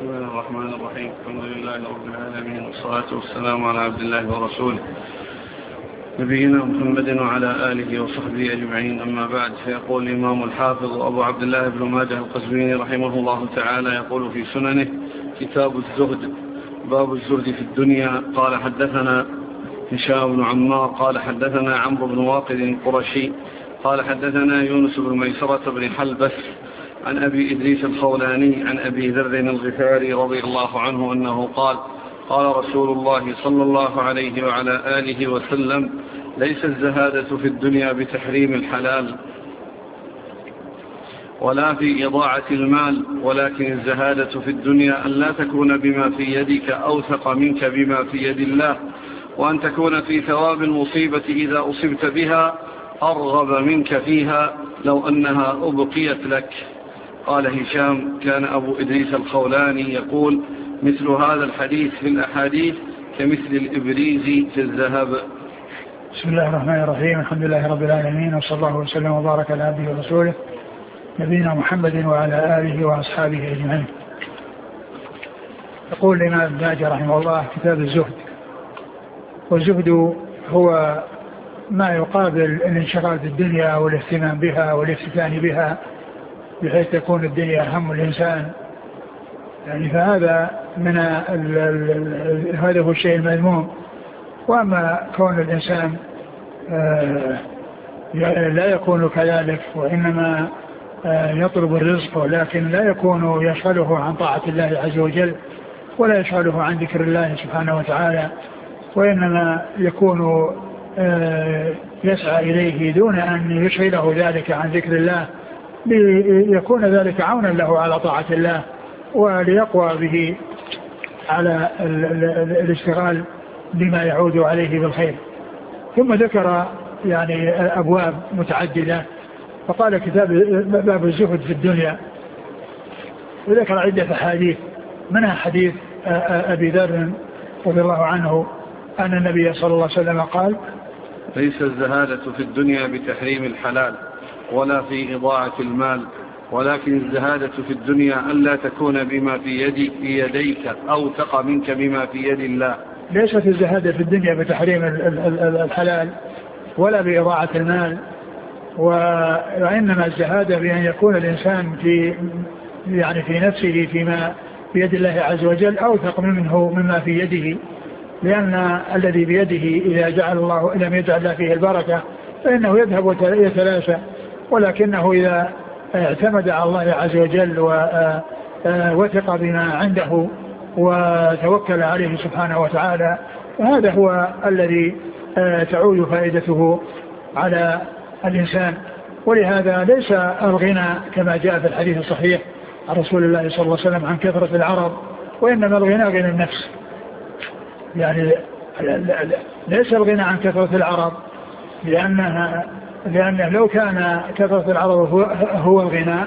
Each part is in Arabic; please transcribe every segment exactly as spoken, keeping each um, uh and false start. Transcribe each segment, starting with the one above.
الله الرحمن الرحيم. الحمد لله رب العالمين، والصلاة والسلام على عبد الله ورسوله نبينا محمد وعلى آله وصحبه أجمعين. أما بعد، فيقول الإمام الحافظ أبو عبد الله بن ماجه القزويني رحمه الله تعالى يقول في سننه: كتاب الزهد، باب الزهد في الدنيا. قال حدثنا هشام بن عمار قال حدثنا عمرو بن واقد القرشي قال حدثنا يونس بن ميسرة بن حلبس عن أبي إدريس الخولاني عن أبي ذر الغفاري رضي الله عنه أنه قال: قال رسول الله صلى الله عليه وعلى آله وسلم: ليس الزهادة في الدنيا بتحريم الحلال ولا في إضاعة المال، ولكن الزهادة في الدنيا أن لا تكون بما في يدك أوثق منك بما في يد الله، وأن تكون في ثواب المصيبة إذا أصبت بها أرغب منك فيها لو أنها أبقيت لك. قال هشام: كان أبو إدريس الخولاني يقول: مثل هذا الحديث في الأحاديث كمثل الإبريز في الذهب. بسم الله الرحمن الرحيم. الحمد لله رب العالمين، وصلى الله وسلم وبارك على عبده ورسوله نبينا محمد وعلى آله وأصحابه أجمعين. يقول الإمام ابن ماجه رحمه الله: كتاب الزهد. والزهد هو ما يقابل الانشغال بالدنيا والاهتمام بها والافتتان بها بحيث تكون الدنيا هم الإنسان، يعني فهذا من ال ال هذا هو الشيء المذموم. وأما كون الإنسان آه لا يكون كذلك، وإنما آه يطلب الرزق، ولكن لا يكون يشغله عن طاعة الله عز وجل ولا يشغله عن ذكر الله سبحانه وتعالى، وإنما يكون آه يسعى إليه دون أن يشغله ذلك عن ذكر الله، ليكون ذلك عونا له على طاعة الله وليقوى به على الاشتغال بما يعود عليه بالخير. ثم ذكر يعني أبواب متعددة، فقال كتاب باب الزهد في الدنيا، وذكر عدة حديث، منها حديث أبي ذر رضي الله عنه أن النبي صلى الله عليه وسلم قال: ليس الزهادة في الدنيا بتحريم الحلال ولا في إضاعة المال، ولكن الزهادة في الدنيا أن لا تكون بما في, يدي في يديك أوثق منك بما في يد الله. ليست الزهادة في الدنيا بتحريم الحلال ولا بإضاعة المال، وإنما الزهادة بأن يكون الإنسان في يعني في نفسه فيما في يد الله عز وجل أوثق منه مما في يده، لأن الذي بيده إذا جعل الله لم يجعل الله فيه البركة فإنه يذهب ويتلاشى، ولكنه إذا اعتمد على الله عز وجل ووثق بما عنده وتوكل عليه سبحانه وتعالى، هذا هو الذي تعود فائدته على الإنسان. ولهذا ليس الغنى كما جاء في الحديث الصحيح عن رسول الله صلى الله عليه وسلم عن كثرة العرض، وإنما الغنى غنى النفس. يعني ليس الغنى عن كثرة العرض، لأنها لأنه لو كان كثرة العرض هو, هو الغنى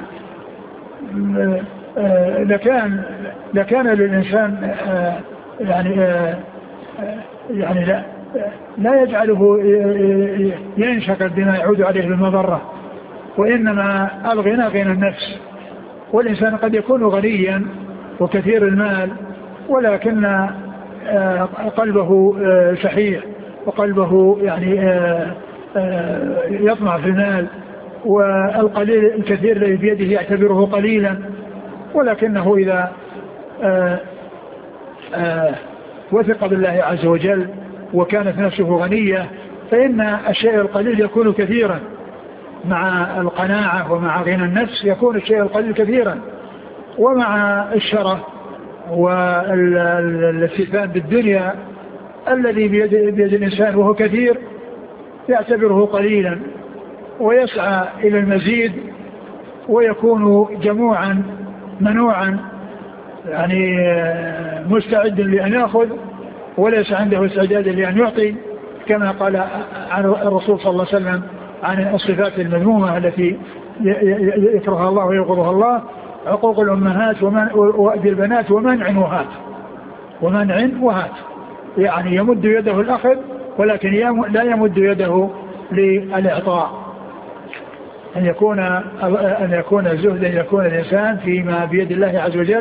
لكان لكان للإنسان يعني يعني لا لا يجعله ينشغل بما يعود عليه بالمضرة، وإنما الغنى غنى النفس. والإنسان قد يكون غنيا وكثير المال ولكن قلبه شحيح وقلبه يعني يطمع في المال، والقليل الكثير الذي بيده يعتبره قليلا، ولكنه إذا آآ آآ وثق بالله عز وجل وكانت نفسه غنية فإن الشيء القليل يكون كثيرا، مع القناعة ومع غنى النفس يكون الشيء القليل كثيرا، ومع الشرف والاستيثان بالدنيا الذي بيد, بيد الإنسان وهو كثير يعتبره قليلا ويسعى إلى المزيد ويكون جموعا منوعا، يعني مستعد لأن يأخذ وليس عنده استعداد لأن يعطي، كما قال عن الرسول صلى الله عليه وسلم عن الصفات المذمومة التي يكرهها الله ويغضبها الله: عقوق الأمهات وأذي البنات ومنع وهات ومنع وهات، يعني يمد يده الأخذ ولكن لا يمد يده للإعطاء. أن يكون أن يكون الزهد أن يكون الإنسان فيما بيد الله عز وجل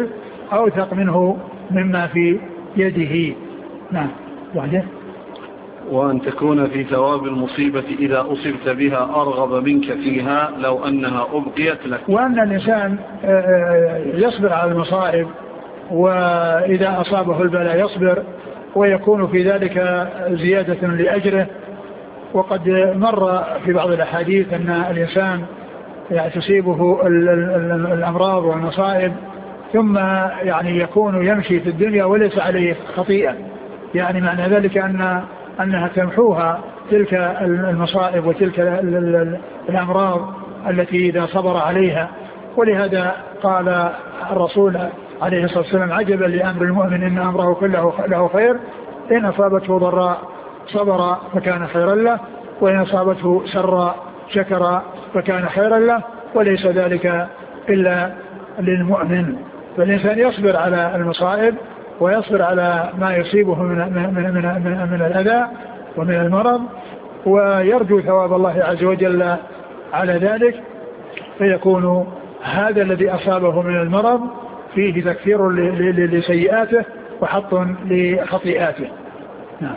أوثق منه مما في يده. نعم. وعده وأن تكون في ثواب المصيبة إذا أصبت بها أرغب منك فيها لو أنها أبقيت لك. وأن الإنسان يصبر على المصائب، وإذا أصابه البلاء يصبر، ويكون في ذلك زيادة لأجره. وقد مر في بعض الأحاديث أن الإنسان يعني تصيبه الأمراض والمصائب ثم يعني يكون يمشي في الدنيا وليس عليه خطيئة، يعني معنى ذلك أن أنها تمحوها تلك المصائب وتلك الأمراض التي إذا صبر عليها. ولهذا قال الرسول عليه الصلاة والسلام: عجبا لأمر المؤمن إن أمره كله له خير، إن أصابته ضراء صبر فكان خيرا له، وإن أصابته سراء شكر فكان خيرا له، وليس ذلك إلا للمؤمن. فالإنسان يصبر على المصائب ويصبر على ما يصيبه من, من, من, من, من الأذى ومن المرض، ويرجو ثواب الله عز وجل على ذلك، فيكون هذا الذي أصابه من المرض فيه تكفير لسيئاته وحط لخطيئاته. نعم.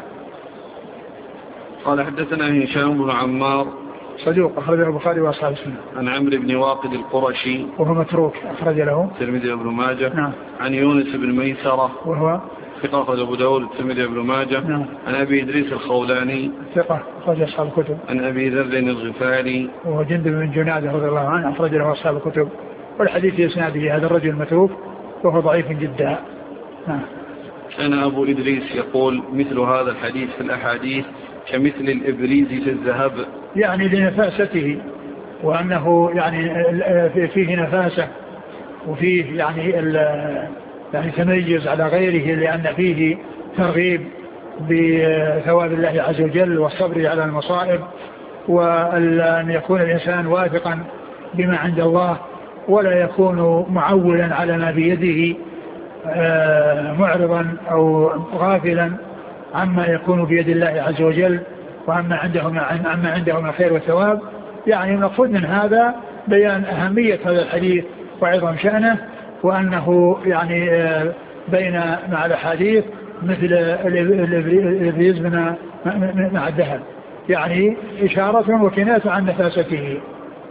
قال حدثنا هشام بن عمار صدوق أخرج البخاري وأصحاب السنة. عن عمرو بن واقد القرشي وهو متروك أخرج له الترمذي وابن ماجه. نعم. عن يونس بن ميسرة وهو ثقة أخرج أبو داود الترمذي وابن ماجه. نعم. عن أبي إدريس الخولاني ثقة أخرج أصحاب الكتب. عن أبي ذر الغفاري وهو جندب بن جنادة رضي الله عنه أخرج له أصحاب الكتب. والحديث في إسناده هذا الرجل متروك وهو ضعيف جدا. نعم. كان أبو إدريس يقول مثل هذا الحديث في الأحاديث كمثل الإبريز في الذهب، يعني لنفاسته، وأنه يعني فيه نفاسة وفيه يعني يعني تميز على غيره، لأن فيه ترغيب بثواب الله عز وجل والصبر على المصائب، وأن يكون الإنسان واثقا بما عند الله ولا يكون معولا على ما بيده معرضا أو غافلا عما يكون بيد الله عز وجل وعما عنده عما عنده من خير وثواب. يعني المقصود من هذا بيان أهمية هذا الحديث وعظم شأنه، وأنه يعني بين مع الحديث مثل الإبريز مع الذهب، يعني إشارة وكناية عن نفاسته.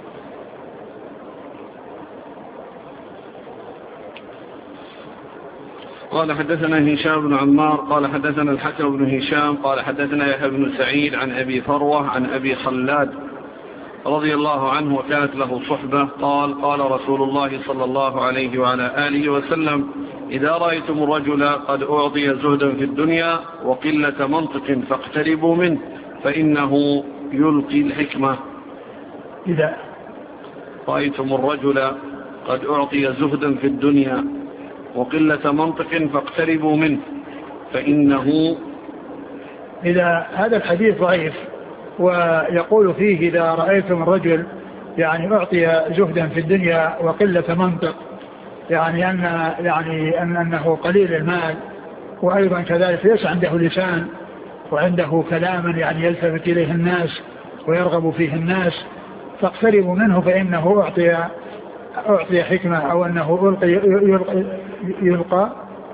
قال حدثنا هشام بن عمار قال حدثنا الحكم بن هشام قال حدثنا يحيى بن سعيد عن أبي فروة عن أبي خلاد رضي الله عنه وكانت له صحبة قال قال رسول الله صلى الله عليه وعلى آله وسلم: إذا رأيتم الرجل قد أعطي زهدا في الدنيا وقلة منطق فاقتربوا منه فإنه يلقي الحكمة. إذا رأيتم الرجل قد أعطي زهدا في الدنيا وقلة منطق فاقتربوا منه فإنه. إذا هذا الحديث ضعيف، ويقول فيه: إذا رأيتم الرجل يعني أعطي زهدا في الدنيا وقلة منطق، يعني أن يعني أن أنه قليل المال، وأيضا كذلك ليس عنده لسان وعنده كلاما يعني يلتفت إليه الناس ويرغب فيه الناس، فاقتربوا منه فإنه أعطي أعطي حكمة، أو أنه يلقي يلقي يلقى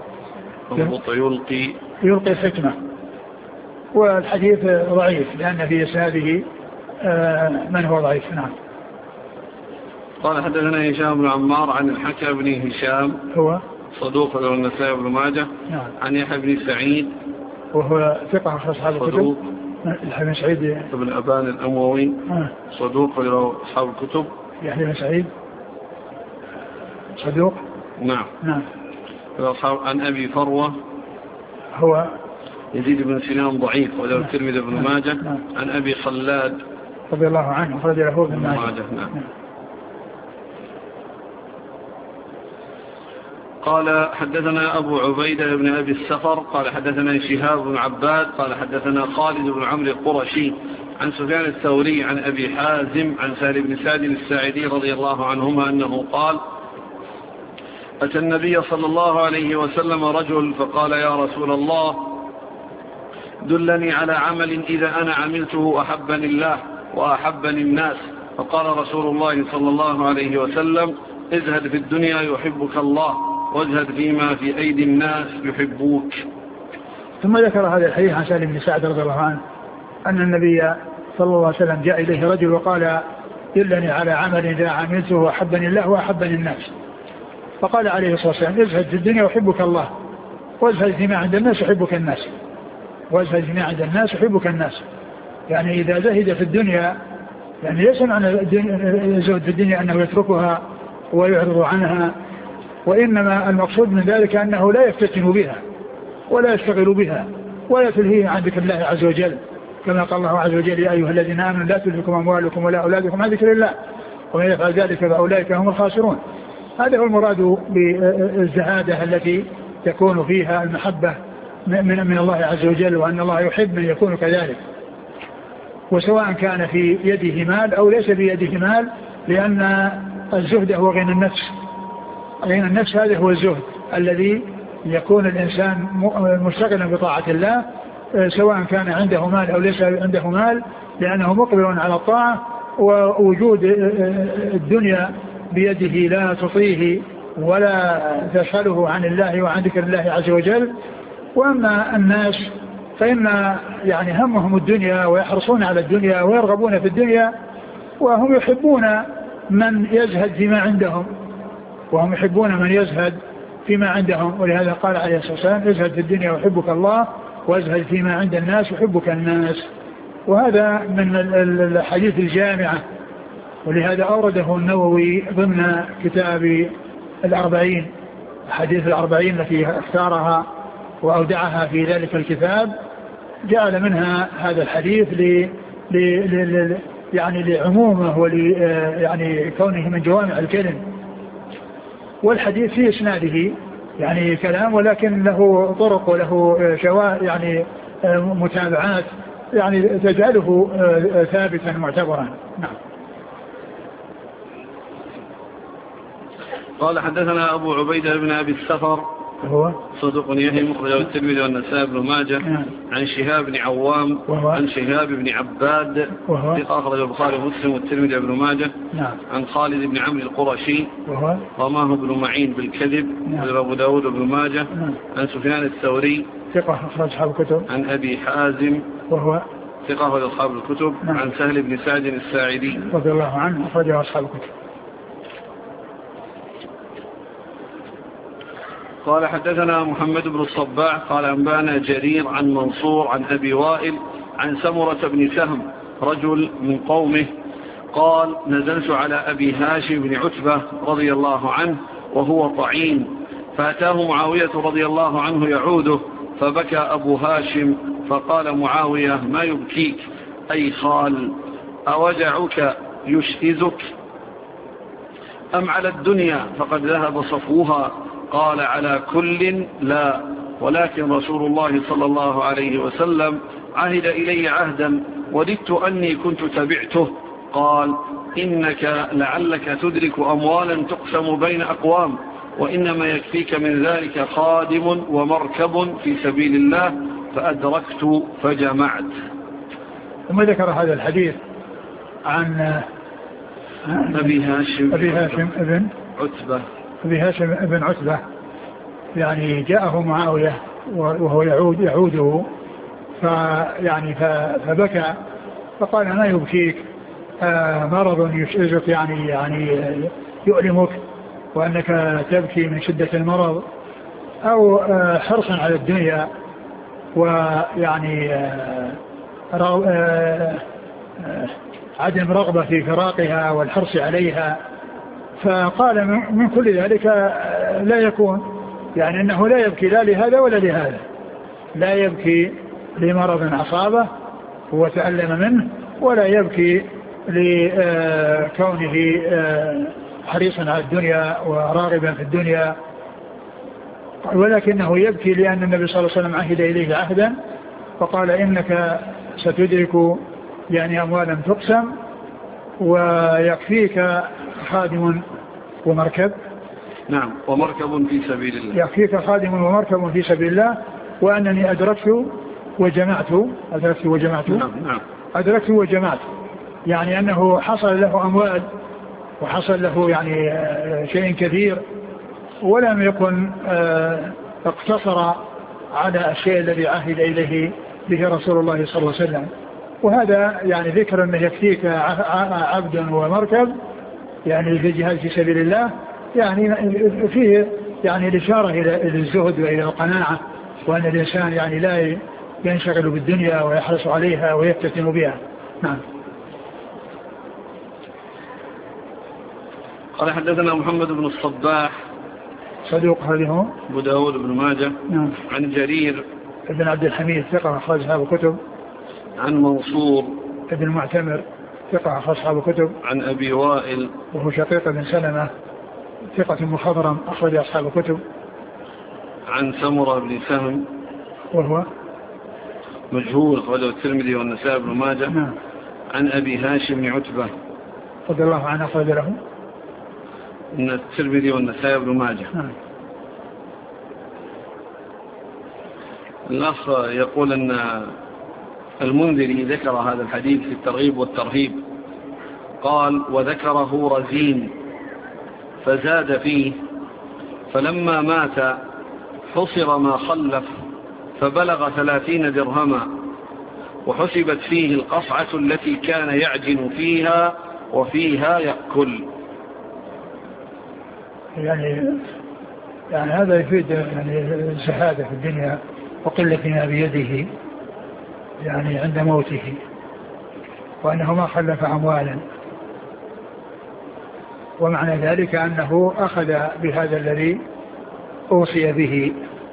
يلقي يلقي حكمة. والحديث ضعيف لأن في إسناده من هو ضعيف. نعم. قال حدثنا هشام بن عمار عن الحكم بن هشام هو صدوق له النسائي بن ماجه. نعم. عن يحيى بن سعيد وهو ثقة أخرج أصحاب الكتب. يحيى بن سعيد بن أبان الأموي آه. صدوق له أصحاب الكتب. يحيى بن سعيد صدوق. نعم. نعم. عن أبي فروة هو يزيد بن سنان ضعيف وله الترمذي بن ماجه. نعم. عن أبي خلاد رضي الله عنه أخرج له ابن ماجه. نعم. نعم. قال حدثنا أبو عبيدة بن أبي السفر قال حدثنا شهاب بن عباد قال حدثنا خالد بن عمرو القرشي عن سفيان الثوري عن أبي حازم عن سهل بن سعد الساعدي رضي الله عنهما أنه قال: أتى النبي صلى الله عليه وسلم رجل فقال: يا رسول الله دلني على عمل إذا أنا عملته أحبني الله وأحبني الناس. فقال رسول الله صلى الله عليه وسلم: ازهد في الدنيا يحبك الله وازهد فيما في أيدي الناس يحبوك. ثم ذكر هذا الحديث عن سالم بن سعد رضي الله عنه أن النبي صلى الله عليه وسلم جاء إليه رجل وقال دلني على عمل إذا عملته أحبني الله وأحبني الناس. فقال عليه الصلاة والسلام ازهد في الدنيا يحبك الله وازهد فيما عند الناس يحبك الناس. وازهد فيما عند الناس يحبك الناس، يعني إذا زهد في الدنيا يعني ليس معنى الزهد في الدنيا أنه يتركها ويعرض عنها، وإنما المقصود من ذلك أنه لا يفتتن بها ولا يشتغل بها ولا تلهيه عن ذكر الله عز وجل، كما قال الله عز وجل يا أيها الذين آمنوا لا تلهكم أموالكم ولا أولادكم عن ذكر الله ومن يفعل ذلك فأولئك هم الخاسرون. هذا هو المراد بالزهادة التي تكون فيها المحبة من من الله عز وجل، وأن الله يحب من يكون كذلك، وسواء كان في يده مال أو ليس بيده مال، لأن الزهد هو غنى النفس. غنى النفس هذا هو الزهد الذي يكون الإنسان مشتغلا بطاعة الله، سواء كان عنده مال أو ليس عنده مال، لأنه مقبل على الطاعة، ووجود الدنيا بيده لا تطيه ولا تشغله عن الله وعن ذكر الله عز وجل. وأما الناس فإن يعني همهم الدنيا ويحرصون على الدنيا ويرغبون في الدنيا، وهم يحبون من يزهد فيما عندهم وهم يحبون من يزهد فيما عندهم. ولهذا قال عليه الصلاة والسلام ازهد في الدنيا ويحبك الله وازهد فيما عند الناس يحبك الناس. وهذا من الحديث الجامعة، ولهذا أورده النووي ضمن كتاب الأربعين، حديث الأربعين التي اختارها وأودعها في ذلك الكتاب، جعل منها هذا الحديث ل... ل... ل... يعني لعمومه ول يعني كونه من جوامع الكلم. والحديث في إسناده يعني كلام، ولكن له طرق وله شواهد يعني متابعات يعني تجعله ثابتا معتبرا. نعم. قال حدثنا أبو عبيدة بن أبي السفر هو صدوق يهم مخرجه الترمذي والنسائي بن ماجه عن شهاب بن عوام عن شهاب بن عباد ثقة أخرج البخاري ومسلم والترمذي بن ماجه عن خالد بن عمرو القرشي رماه بن معين بالكذب أبو داود بن ماجه عن سفيان الثوري ثقة أخرج أصحاب الكتب عن أبي حازم وهو ثقة أخرج أصحاب الكتب عن سهل بن سعد الساعدي رضي الله عنه أخرجه أصحاب الكتب. قال حدثنا محمد بن الصباح قال أنبانا جرير عن منصور عن أبي وائل عن سمرة بن سهم رجل من قومه قال نزلت على أبي هاشم بن عتبة رضي الله عنه وهو طعين، فأتاه معاوية رضي الله عنه يعوده، فبكى أبو هاشم فقال معاوية ما يبكيك أي خال، أوجعك يشئزك أم على الدنيا فقد ذهب صفوها؟ قال على كل لا، ولكن رسول الله صلى الله عليه وسلم عهد إلي عهدا وددت أني كنت تبعته. قال إنك لعلك تدرك أموالا تقسم بين أقوام، وإنما يكفيك من ذلك خادم ومركب في سبيل الله، فأدركت فجمعت. ثم ذكر هذا الحديث عن أبي هاشم أبي هاشم ابن عتبة أبي هاشم ابن عتبة، يعني جاءه معاوية وهو يعود يعوده فيعني فبكى فقال ما يبكيك؟ آه مرض يشعزك يعني يعني يؤلمك وأنك تبكي من شدة المرض، أو آه حرصا على الدنيا ويعني آه آه آه عدم رغبة في فراقها والحرص عليها. فقال من كل ذلك لا يكون، يعني أنه لا يبكي لا لهذا ولا لهذا، لا يبكي لمرض أصابه وتألم منه، ولا يبكي لكونه حريصا على الدنيا وراغبا في الدنيا، ولكنه يبكي لأن النبي صلى الله عليه وسلم عهد إليه عهدا فقال إنك ستدرك يعني أموالا تقسم ويكفيك خادم ومركب. نعم، ومركب في سبيل الله. يكفيك خادم ومركب في سبيل الله، وأنني أدركت وجمعت أدركت وجمعت نعم نعم أدركت وجمعت، يعني أنه حصل له أموال وحصل له يعني شيء كثير، ولم يكن اقتصر على الشيء الذي عهد إليه به رسول الله صلى الله عليه وسلم. وهذا يعني ذكر أنه يكفيك عبد ومركب يعني في الجهاد في سبيل الله، يعني فيه يعني الإشارة إلى الزهد وإلى القناعة، وأن الإنسان يعني لا ينشغل بالدنيا ويحرص عليها ويفتتن بها. نعم. قال حدثنا محمد بن الصباح صدوق هذه أبو داود بن ماجه. نعم. عن جرير ابن عبد الحميد ثقة أخرج أصحاب الكتب. عن منصور ابن معتمر ثقة أخرج أصحاب الكتب. عن أبي وائل وهو شقيق بن سلمة ثقة مخضرم أخرج أصحاب الكتب. عن سمرة بن سهم وهو مجهول أخرجه الترمذي والنسائي بن ماجه. نعم. عن أبي هاشم بن عتبة رضي الله عنه أخرج له من الترمذي والنسائي بن ماجه. نعم. الأخ يقول أن المنذري ذكر هذا الحديث في الترغيب والترهيب، قال وذكره رزين فزاد فيه فلما مات حصر ما خلف فبلغ ثلاثين درهما وحسبت فيه القصعة التي كان يعجن فيها وفيها يأكل. يعني يعني هذا يفيد يعني الزهادة في الدنيا وقلة ما بيده يعني عند موته، وأنه ما خلف أموالا، ومعنى ذلك أنه أخذ بهذا الذي أوصي به.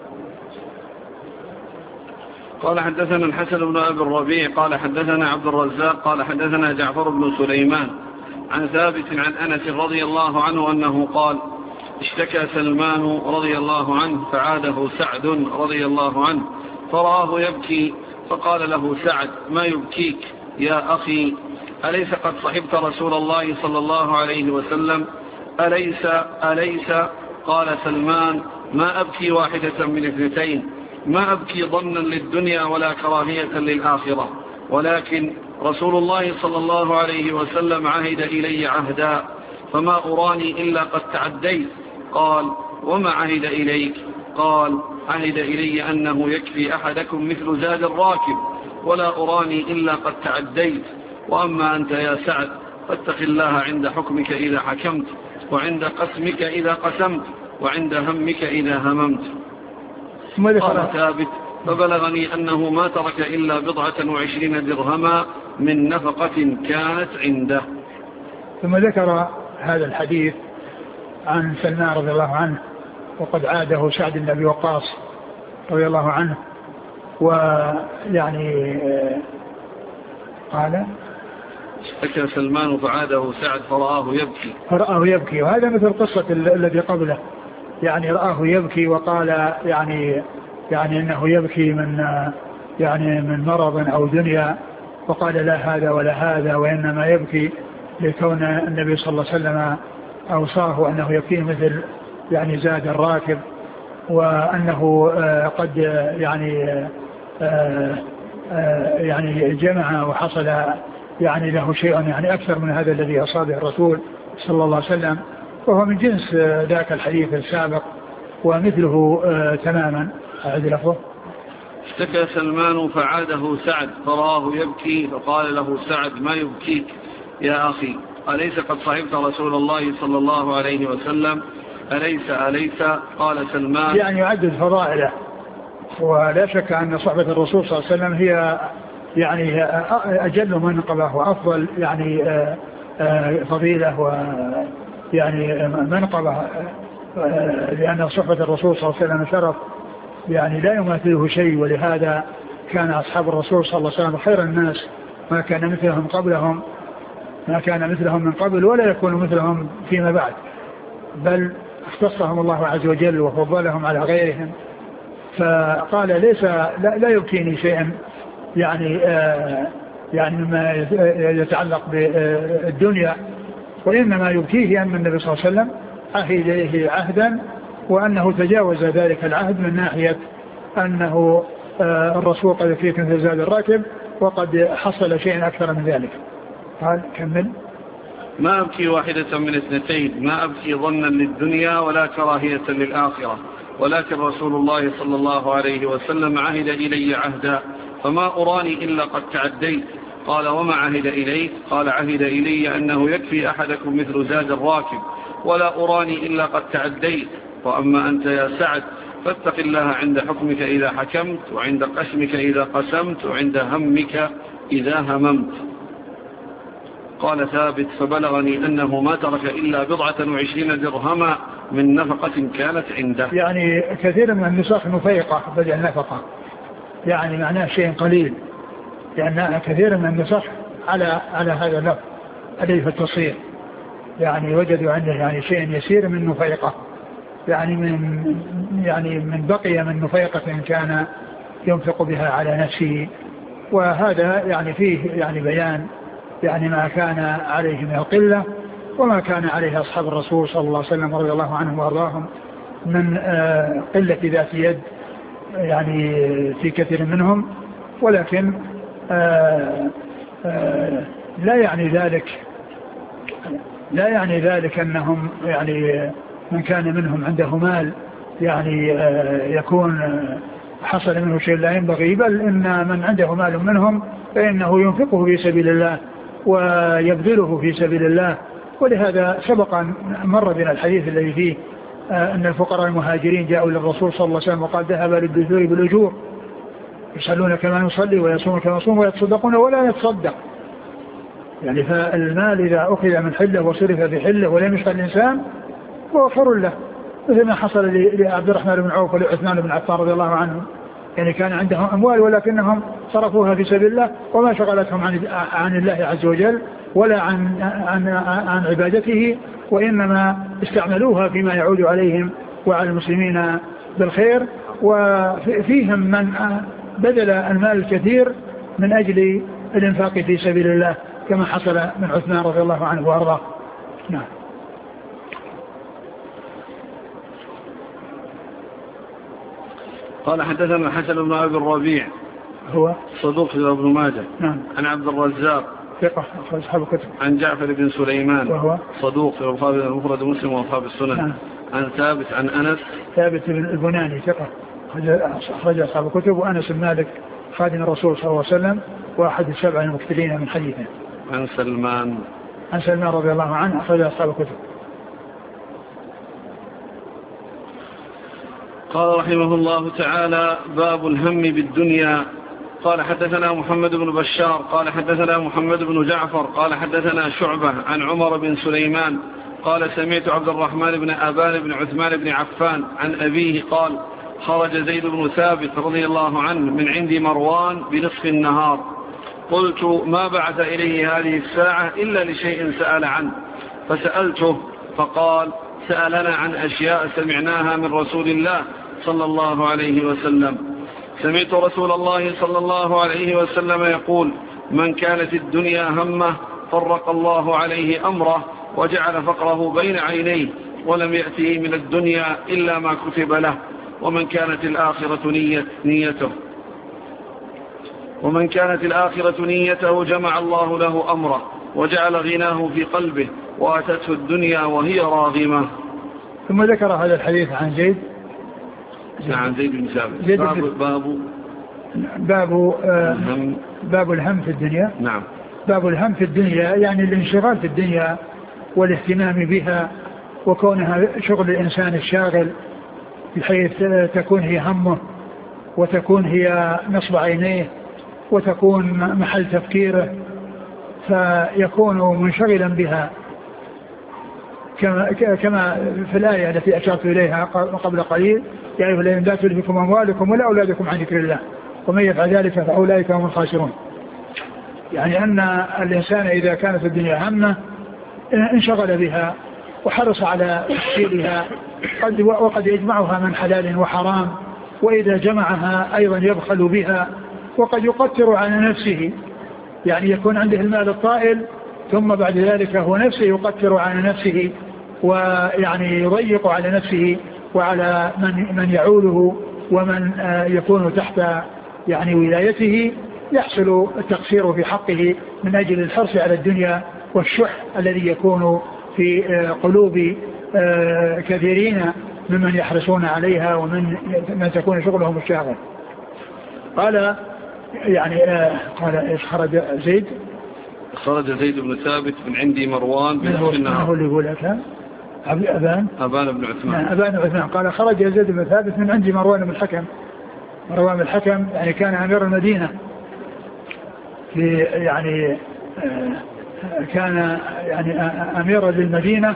قال حدثنا الحسن بن أبي الربيع قال حدثنا عبد الرزاق قال حدثنا جعفر بن سليمان عن ثابت عن أنس رضي الله عنه أنه قال اشتكى سلمان رضي الله عنه فعاده سعد رضي الله عنه فرآه يبكي فقال له سعد ما يبكيك يا أخي أليس قد صحبت رسول الله صلى الله عليه وسلم أليس أليس قال سلمان ما أبكي واحدة من اثنتين ما أبكي ظنا للدنيا ولا كراهية للآخرة ولكن رسول الله صلى الله عليه وسلم عهد إلي عهدا فما أراني إلا قد تعديت. قال وما عهد إليك؟ قال عهد إلي أنه يكفي أحدكم مثل زاد الراكب ولا أراني إلا قد تعديت. وأما أنت يا سعد فاتق الله عند حكمك إذا حكمت وعند قسمك إذا قسمت وعند همك إذا هممت. قال ثابت فبلغني أنه ما ترك إلا بضعة وعشرين درهما من نفقة كانت عنده. ثم ذكر هذا الحديث عن سلمان رضي الله عنه وقد عاده سعد بن أبي وقاص رضي الله عنه، ويعني قال اشتكى سلمان فعاده سعد فرآه يبكي فرآه يبكي وهذا مثل قصة الذي قبله، يعني رآه يبكي وقال يعني يعني إنه يبكي من يعني من مرض أو دنيا، وقال لا هذا ولا هذا وإنما يبكي لكون النبي صلى الله عليه وسلم أوصاه أنه يبكيه مثل يعني زاد الراكب، وأنه قد يعني يعني جمع وحصل يعني له شيء يعني أكثر من هذا الذي أصابه الرسول صلى الله عليه وسلم، وهو من جنس ذاك الحديث السابق ومثله تماما. أعد لفظه اشتكى سلمان فعاده سعد فراه يبكي فقال له سعد ما يبكيك يا أخي أليس قد صحبت رسول الله صلى الله عليه وسلم أليس أليس قال سلمان يعني يعدد فضائله، ولا شك أن صحبة الرسول صلى الله عليه وسلم هي يعني أجل منقبة وأفضل يعني فضيلة ويعني منقبة، لأن صحبة الرسول صلى الله عليه وسلم شرف يعني لا يماثله شيء، ولهذا كان أصحاب الرسول صلى الله عليه وسلم خير الناس، ما كان مثلهم قبلهم ما كان مثلهم من قبل ولا يكون مثلهم فيما بعد، بل اختصهم الله عز وجل وفضلهم على غيرهم. فقال ليس لا, لا يبكيني شيئا يعني آه يعني مما يتعلق بالدنيا، وإنما يبكيه أن النبي صلى الله عليه وسلم عهد إليه عهدا وأنه تجاوز ذلك العهد من ناحية أنه آه الرسول قد يكفيك مثل زاد الراكب وقد حصل شيء أكثر من ذلك. قال كمل ما أبكي واحدة من اثنتين، ما أبكي ظنا للدنيا ولا كراهية للآخرة، ولكن رسول الله صلى الله عليه وسلم عهد إلي عهدا فما أراني إلا قد تعديت. قال وما عهد إليك؟ قال عهد إلي أنه يكفي أحدكم مثل زاد الراكب، ولا أراني إلا قد تعديت. وأما أنت يا سعد فاتق الله عند حكمك إذا حكمت، وعند قسمك إذا قسمت، وعند همك إذا هممت. قال ثابت فبلغني أنه ما ترك إلا بضعة وعشرين درهما من نفقة كانت عنده. يعني كثير من النسخ نفيقة بدل نفقة، يعني معناه شيء قليل، لأن كثير من النسخ على على هذا اللفظ الذي في التصحيح، يعني وجدوا عنده يعني شيء يسير من نفيقة، يعني من يعني من بقي من نفيقة كان ينفق بها على نفسه. وهذا يعني فيه يعني بيان يعني ما كان عليه من القلة وما كان عليه أصحاب الرسول صلى الله عليه وسلم رضي الله عنهم وارضاهم من قلة ذات يد يعني في كثير منهم. ولكن آآ آآ لا يعني ذلك لا يعني ذلك أنهم يعني من كان منهم عنده مال يعني يكون حصل منه شيء لا ينبغي، بل إن من عنده مال منهم فإنه ينفقه في سبيل الله ويبذله في سبيل الله. ولهذا سبق أن مر بنا الحديث الذي فيه أن الفقراء المهاجرين جاءوا للرسول صلى الله عليه وسلم وقال ذهب للدثور بالأجور، يصلون كما نصلي ويصومون كما نصوم ويتصدقون ولا يتصدق. يعني فالمال إذا أخذ من حله وصرف في حله ولم يشغل الإنسان فهو خير له، مثل ما حصل لعبد الرحمن بن عوف ولعثمان بن عفان رضي الله عنهم، يعني كان عندهم أموال ولكنهم صرفوها في سبيل الله وما شغلتهم عن عن الله عز وجل ولا عن عن عن عبادته، وإنما استعملوها فيما يعود عليهم وعلى المسلمين بالخير. وفيهم من بذل المال الكثير من أجل الإنفاق في سبيل الله كما حصل من عثمان رضي الله عنه وارضاه. نعم. قال حدثنا الحسن بن أبي الربيع هو صدوق في ابن ماجه. نعم. عن عبد الرزاق ثقة أصحاب الكتب. عن جعفر بن سليمان وهو صدوق في أصحاب المفرد مسلم وأصحاب السنن. نعم. عن ثابت عن أنس ثابت البناني ثقة أخرج أصحاب الكتب، وأنس بن مالك خادم الرسول صلى الله عليه وسلم وأحد السبع المكثرين من حديثه. عن سلمان عن سلمان رضي الله عنه أخرج أصحاب الكتب. قال رحمه الله تعالى باب الهم بالدنيا. قال حدثنا محمد بن بشار قال حدثنا محمد بن جعفر قال حدثنا شعبة عن عمر بن سليمان قال سمعت عبد الرحمن بن أبان بن عثمان بن عفان عن أبيه قال خرج زيد بن ثابت رضي الله عنه من عند مروان بنصف النهار، قلت ما بعث إليه هذه الساعة إلا لشيء سأل عنه، فسألته فقال سألنا عن أشياء سمعناها من رسول الله صلى الله عليه وسلم. سمعت رسول الله صلى الله عليه وسلم يقول من كانت الدنيا همه فرق الله عليه أمره وجعل فقره بين عينيه ولم يأته من الدنيا إلا ما كتب له، ومن كانت الآخرة نية نيته ومن كانت الآخرة نيته جمع الله له أمره وجعل غناه في قلبه وأتته الدنيا وهي راغمة. ثم ذكر هذا الحديث عن زيد عن زيد بن ثابت. باب باب باب, آه الهم. باب الهم في الدنيا. نعم. باب الهم في الدنيا يعني الانشغال في الدنيا والاهتمام بها وكونها شغل الإنسان الشاغل بحيث تكون هي همه وتكون هي نصب عينيه وتكون محل تفكيره فيكون منشغلا بها كما, كما في الآية التي أشرت إليها قبل قليل يا أيها الذين لا تلهكم أموالكم ولا أولادكم عن ذكر الله ومن يفعل ذلك فأولئك هم الخاسرون. يعني أن الإنسان إذا كانت الدنيا همه انشغل بها وحرص على تحصيلها قد وقد يجمعها من حلال وحرام، وإذا جمعها أيضا يبخل بها وقد يقتر على نفسه، يعني يكون عنده المال الطائل ثم بعد ذلك هو نفسه يقتر على نفسه ويعني يضيق على نفسه وعلى من من يعوله ومن يكون تحت يعني ولايته، يحصل التقصير في حقه من أجل الحرص على الدنيا والشح الذي يكون في قلوب كثيرين ممن يحرصون عليها ومن من تكون شغلهم الشاغل. قال يعني قال ايش خرج زيد خرج زيد بن ثابت من عندي مروان بن النهار. هو اللي يقول لك أبان أبان بن عثمان. أبان بن عثمان قال خرج زيد بن ثابت من عندي مروان بن الحكم. مروان بن الحكم يعني كان أمير المدينة في يعني كان يعني أميرا للمدينة،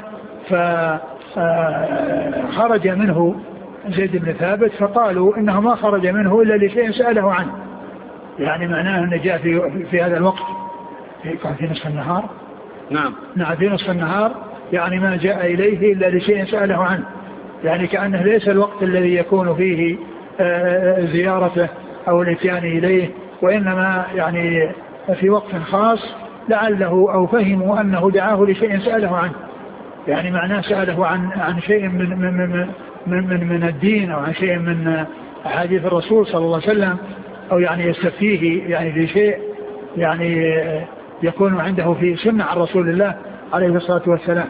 فخرج منه زيد بن ثابت فقالوا إنه ما خرج منه إلا لشيء سأله عنه، يعني معناه أنه جاء في, في هذا الوقت كان في نصف النهار. نعم نعم في نصف النهار، يعني ما جاء إليه إلا لشيء سأله عنه، يعني كأنه ليس الوقت الذي يكون فيه زيارته أو الاتيان إليه، وإنما يعني في وقت خاص لعله أو فهموا أنه دعاه لشيء سأله عنه، يعني معناه سأله عن عن شيء من من من من, من, من الدين أو عن شيء من أحاديث الرسول صلى الله عليه وسلم، أو يعني يستفيه يعني في شيء يعني يكون عنده في سنة عن رسول الله عليه الصلاة والسلام.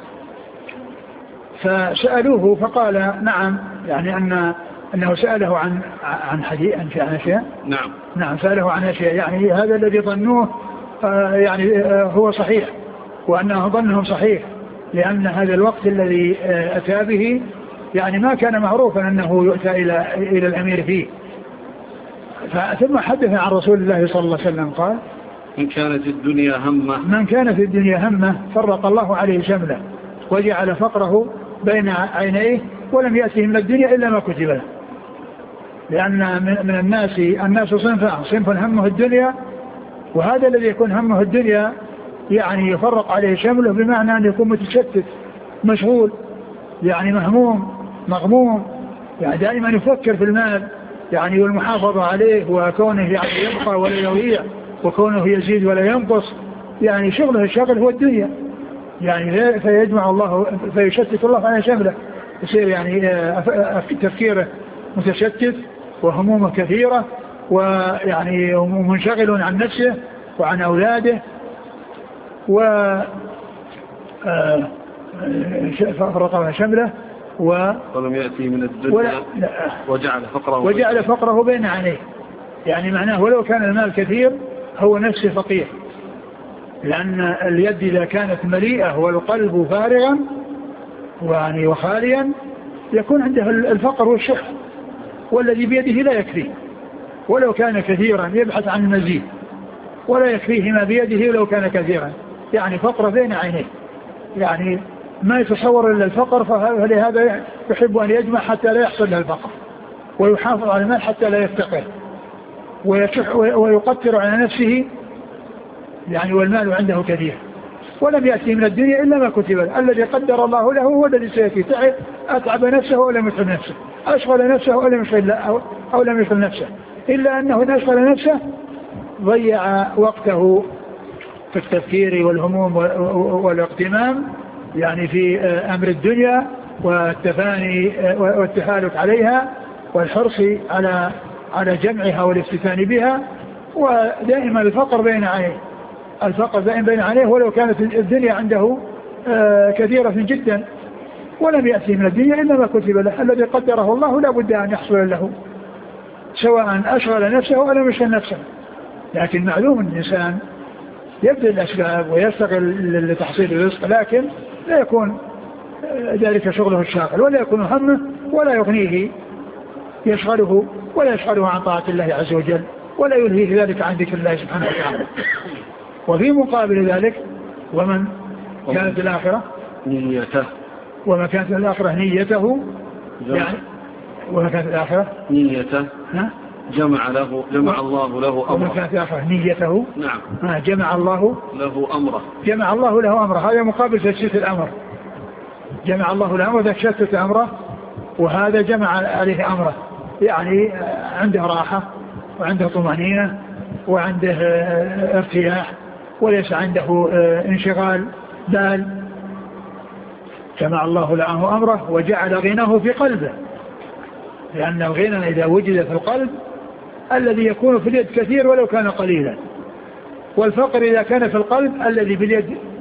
فسألوه فقال نعم، يعني أن أنه سأله عن عن حديث عن أشياء. نعم نعم سأله عن أشياء، يعني هذا الذي ظنوه آه يعني آه هو صحيح، وأنه ظنهم صحيح، لأن هذا الوقت الذي آه أتى به يعني ما كان معروفا أنه يؤتى إلى إلى الأمير فيه. ثم حدث عن رسول الله صلى الله عليه وسلم قال من كانت الدنيا همه من كانت الدنيا همه فرق الله عليه شمله وجعل فقره بين عينيه ولم يأته من الدنيا إلا ما كتب له. لأن من الناس الناس صنفان، صنف همه الدنيا، وهذا الذي يكون همه الدنيا يعني يفرق عليه شمله، بمعنى أن يكون متشتت مشغول، يعني مهموم مغموم، يعني دائما يفكر في المال يعني والمحافظة عليه، وكونه يعني يبقى ولا يضيع، وكونه يزيد ولا ينقص، يعني شغله الشغل هو الدنيا، يعني فيجمع الله فيشتت الله على شمله، يصير يعني تفكيره متشتت وهمومه كثيرة، ويعني منشغل عن نفسه وعن أولاده، و فرق شمله ولم يأتي من الدنيا وجعل فقره وجعل فقره بين عينيه، يعني معناه ولو كان المال كثير هو نفسه فقير، لأن اليد إذا كانت مليئة والقلب فارغا يعني وخاليا يكون عنده الفقر والشح، والذي بيده لا يكفيه ولو كان كثيرا، يبحث عن المزيد ولا يكفيه ما بيده لو كان كثيرا، يعني فقر بين عينيه، يعني ما يتصور إلا الفقر، فلهذا يحب أن يجمع حتى لا يحصل له الفقر، ويحافظ على المال حتى لا يفتقر، ويقتر على نفسه يعني والمال عنده كثير، ولم يأتي من الدنيا إلا ما كتب له. الذي قدر الله له هو الذي سيأتي، تعب أتعب نفسه ولم يتعب نفسه، أشغل نفسه ولم يشغل أو, أو لم يشغل نفسه، إلا أنه أشغل نفسه ضيع وقته في التفكير والهموم والاغتمام يعني في أمر الدنيا والتفاني والتهالك عليها والحرص على على جمعها والافتتان بها، ودائما الفقر بين عينيه، الفقر دائما بين عينيه ولو كانت الدنيا عنده كثيرة جدا، ولم يأتي من الدنيا إلا ما كتب له. الذي قدره الله لا بد أن يحصل له، سواء أشغل نفسه أو لم يشغل نفسه، لكن معلوم الإنسان يبذل الأسباب ويشتغل لتحصيل الرزق، لكن لا يكون ذلك شغله الشاغل، ولا يكون همه ولا يغنيه يشغله ولا يشغله عن طاعة الله عز وجل، ولا يلهيه ذلك عن ذكر الله سبحانه وتعالى. وفي مقابل ذلك ومن كانت الآخرة نيته وما كانت الآخرة نيته، يعني وما كانت الآخرة نيته ها جمع له جمع الله له أمره، وما كانت الآخرة نيته نعم ها جمع الله له أمره، جمع الله له أمره، هذا مقابل تشتت الأمر، جمع الله له أمره تشتت أمره، وهذا جمع عليه أمره، يعني عنده راحة وعنده طمأنينة وعنده ارتياح وليس عنده انشغال بال. جمع الله له أمره وجعل غناه في قلبه، لأن الغنى إذا وجد في القلب الذي يكون في اليد كثير ولو كان قليلا، والفقر إذا كان في القلب الذي باليد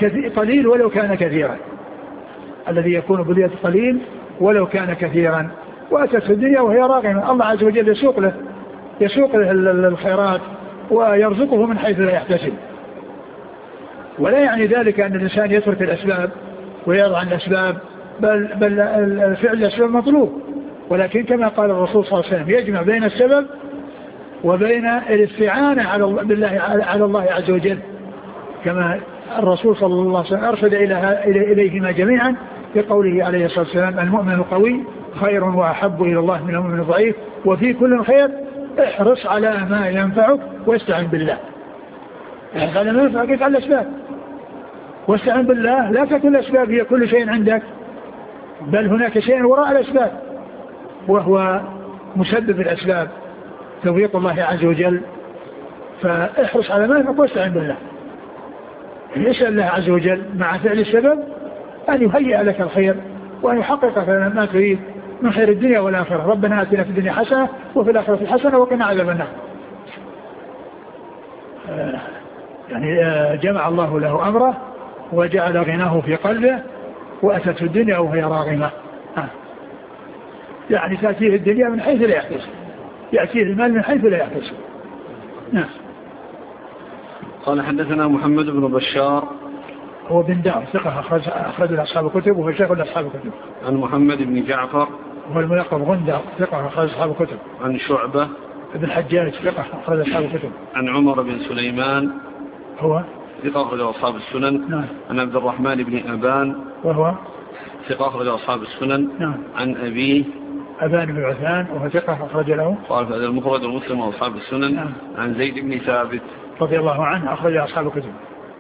قليل ولو كان كثيرا، الذي يكون باليد قليل ولو كان كثيرا. وأتت في الدنيا وهي راغمة، الله عز وجل يسوق له يسوق له الخيرات ويرزقه من حيث لا يحتسب. ولا يعني ذلك أن الإنسان يترك الأسباب ويضع عن الأسباب، بل, بل الفعل الأسباب مطلوب، ولكن كما قال الرسول صلى الله عليه وسلم يجمع بين السبب وبين الاستعانة على الله بالله على الله عز وجل، كما الرسول صلى الله عليه وسلم أرشد إليهما جميعا بقوله عليه الصلاة والسلام: المؤمن القوي خير وأحب إلى الله من المؤمن الضعيف، وفي كل خير احرص على ما ينفعك واستعن بالله. احرص على ما ينفعك افعل الأسباب، واستعن بالله. لا تكن الأسباب هي كل شيء عندك، بل هناك شيء وراء الأسباب وهو مسبب الأسباب توفيق الله عز وجل. فاحرص على ما ينفعك واستعن بالله. يسأل الله عز وجل مع فعل السبب أن يهيئ لك الخير وأن يحقق ما تريد من خير الدنيا والآخرة. ربنا آتنا في الدنيا حسنة وفي الآخرة حسنة وقنا عذاب النار. آه يعني آه جمع الله له أمره وجعل غناه في قلبه، وأتت في الدنيا وهي راغمة. آه يعني تأتيه الدنيا من حيث لا يحتسب، يأتيه المال من حيث لا يحتسب. نعم. قال حدثنا محمد بن بشار هو بن دار ثقة أخرج أصحاب الكتب وهو شيخ أصحاب الكتب. عن محمد بن جعفر وهو الملقب غندر ثقة أخرج أصحاب الكتب. عن شعبة ابن حجاج ثقة أخرج أصحاب الكتب. عن عمر بن سليمان هو ثقة أخرج أصحاب السنن. نعم. عن عبد الرحمن بن أبان وهو ثقة أخرج أصحاب السنن. نعم. عن أبيه أبان بن عثمان وهو ثقة أخرج له قال هذا المخرج المسلم وأصحاب السنن. نعم. عن زيد بن ثابت رضي الله عنه أخرج أصحاب الكتب.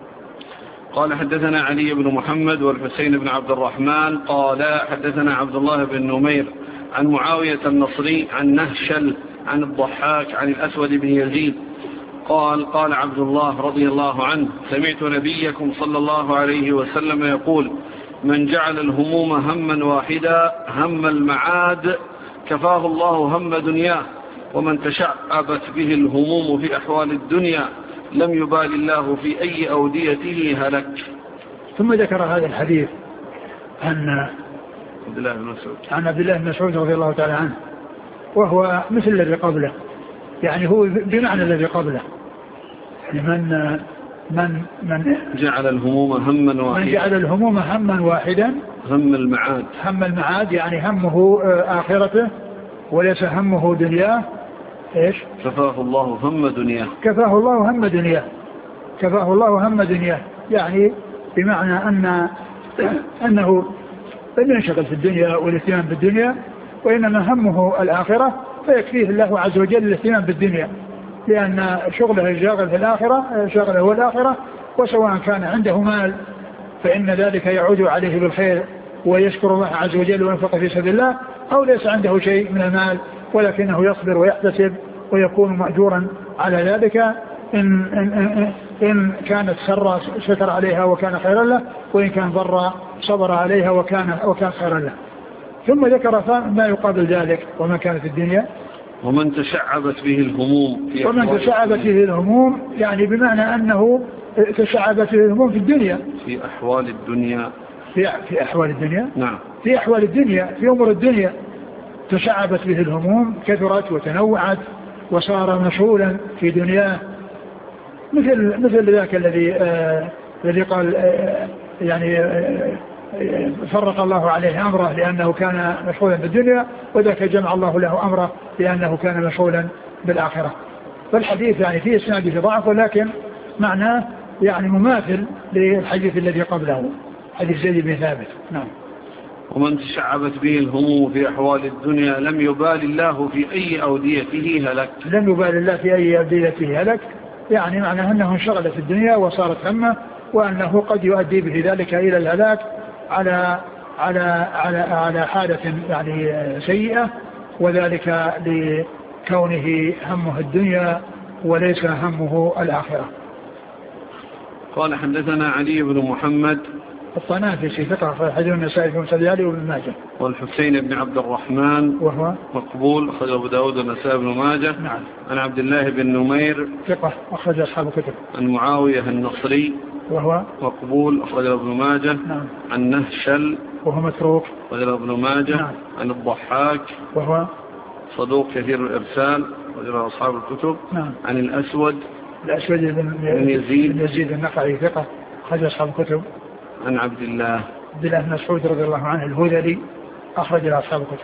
قال حدثنا علي بن محمد والحسين بن عبد الرحمن قال حدثنا عبد الله بن نمير عن معاوية النصري عن نهشل عن الضحاك عن الأسود بن يزيد قال قال عبد الله رضي الله عنه: سمعت نبيكم صلى الله عليه وسلم يقول: من جعل الهموم هما واحدا هم المعاد كفاه الله هم دنياه، ومن تشعبت به الهموم في أحوال الدنيا لم يبال الله في أي أوديته هلك. ثم ذكر هذا الحديث عن عبد الله بن مسعود عن عبد الله بن مسعود رضي الله تعالى عنه، وهو مثل الذي قبله، يعني هو بمعنى الذي قبله. يعني من من من جعل الهموم هما واحدا من جعل الهموم هما واحدا هم المعاد هم المعاد يعني همه آخرته وليس همه دنياه. إيش؟ كفاه الله هم دنياه كفاه الله هم دنياه كفاه الله هم دنياه يعني بمعنى أن أنه لم ينشغل في الدنيا والاهتمام بالدنيا، وإنما همه الآخرة، فيكفيه الله عز وجل الاهتمام بالدنيا، لأن شغله الشاغل في الآخرة شغله هو الآخرة. وسواء كان عنده مال فإن ذلك يعود عليه بالخير ويشكر الله عز وجل وينفق في سبيل الله، أو ليس عنده شيء من المال ولكنه يصبر ويحتسب ويكون مأجورا على ذلك. إن, إن, إن كانت سرا ستر عليها وكان خيرا له، وإن كان ضر صبر عليها وكان, وكان خيرا له. ثم ذكر ما يقابل ذلك: وما كانت الدنيا ومن تشعبت به الهموم في ومن تشعبت به الهموم يعني بمعنى أنه تشعبت به الهموم في الدنيا في أحوال الدنيا في, في أحوال الدنيا نعم في أحوال الدنيا في أمور الدنيا تشعبت به الهموم، كثرت وتنوعت وصار مشغولا في دنياه، مثل مثل ذاك الذي آه الذي قال آه يعني آه فرق الله عليه أمره لأنه كان مشغولا بالدنيا، وذاك جمع الله له أمره لأنه كان مشغولا بالآخرة. فالحديث يعني فيه اسناده ضعف، ولكن معناه يعني مماثل للحديث الذي قبله، حديث زيد بن ثابت. نعم. ومن تشعبت به الهموم في أحوال الدنيا لم يبال الله في أي أوديته هلك. لم يبال الله في أي أوديته هلك يعني معناه أنه انشغل في الدنيا وصارت همه، وأنه قد يؤدي به ذلك إلى الهلاك على على على على حالة يعني سيئة، وذلك لكونه همه الدنيا وليس همه الآخرة. قال حدثنا علي بن محمد الطنافسي ثقة حديث النسائي في مسند علي وابن ماجه. والحسين بن عبد الرحمن وهو مقبول أخرج أبو داود والنسائي بن ماجه. نعم. عن عبد الله بن نمير ثقة أخرج أصحاب الكتب. عن معاوية النصري وهو مقبول أخرج ابن ماجه. نعم. عن نهشل وهو متروك أخرج ابن ماجه. نعم. عن الضحاك وهو صدوق كثير الإرسال أخرج أصحاب الكتب. نعم. عن الأسود الأسود بن يزيد يزيد النقعي ثقة أخرج أصحاب الكتب. عن عبد الله عبد الله بن مسعود رضي الله عنه الهذلي أخرج أصحاب الكتب.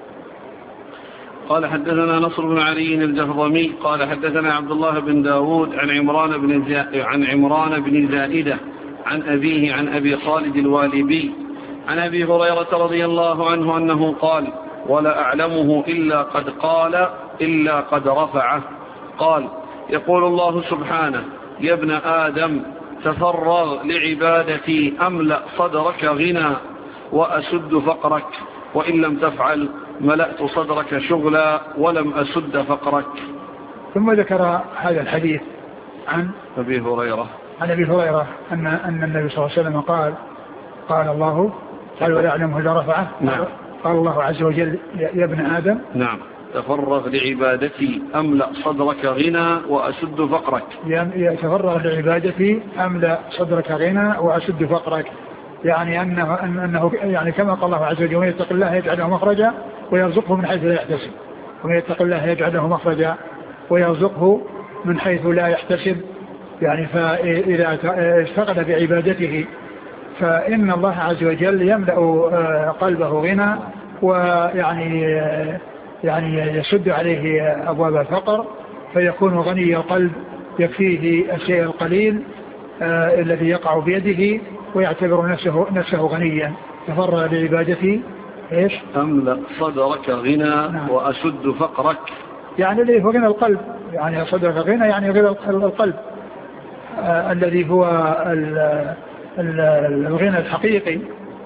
قال حدثنا نصر بن علي الجهضمي قال حدثنا عبد الله بن داود عن عمران بن زي... عن عمران بن زائدة عن أبيه عن أبي خالد الوالبي عن أبي هريرة رضي الله عنه أنه قال ولا أعلمه إلا قد قال إلا قد رفعه قال يقول الله سبحانه يا ابن آدم تفرغ لعبادتي أملأ صدرك غنى وأسد فقرك وإن لم تفعل ملأت صدرك شغلا ولم أسد فقرك. ثم ذكر هذا الحديث عن أبي هريرة عن أبي هريرة أن أن النبي صلى الله عليه وسلم قال قال الله قال ولا أعلمه إلا رفعه. نعم. قال الله عز وجل يا ابن آدم نعم تفرغ لعبادتي أملأ صدرك غنى وأسد فقرك. يتفرغ لعبادتي أملأ صدرك غنى وأسد فقرك يعني أنه, أنه يعني كما قال الله عز وجل ومن يتق الله يجعل له مخرجا ويرزقه من حيث لا يحتسب ومن يتق الله يجعل له مخرجا ويرزقه من حيث لا يحتسب يعني فإذا اشتغل بعبادته فإن الله عز وجل يملأ قلبه غنى ويعني يعني يسد عليه أبواب الفقر فيكون غني القلب يكفيه الشيء القليل آه الذي يقع بيده ويعتبر نفسه, نفسه غنيا. تفرغ لعبادتي إيش؟ أملأ صدرك غنى. نعم. وأسد فقرك يعني الذي هو غنى القلب يعني صدرك غنى يعني غنى القلب آه الذي هو ال ال الغنى الحقيقي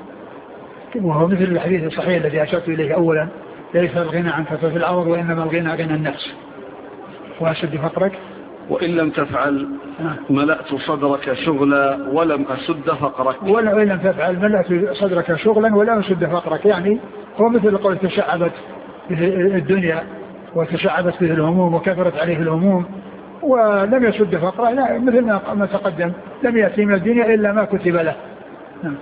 وهو مثل الحديث الصحيح الذي أشرت إليه أولا ليس الغنى عن كثرة العوض وإنما الغنى غنى النفس. وأسد فقرك وإن لم تفعل ملأت صدرك شغلا ولم أسد فقرك. وإن لم تفعل ملأت صدرك شغلا ولم أسد فقرك يعني هو مثل قول تشعبت به الدنيا وتشعبت به الهموم وكثرت عليه الهموم ولم يسد فقره لا مثل ما تقدم لم يأتي من الدنيا إلا ما كتب له. نعم.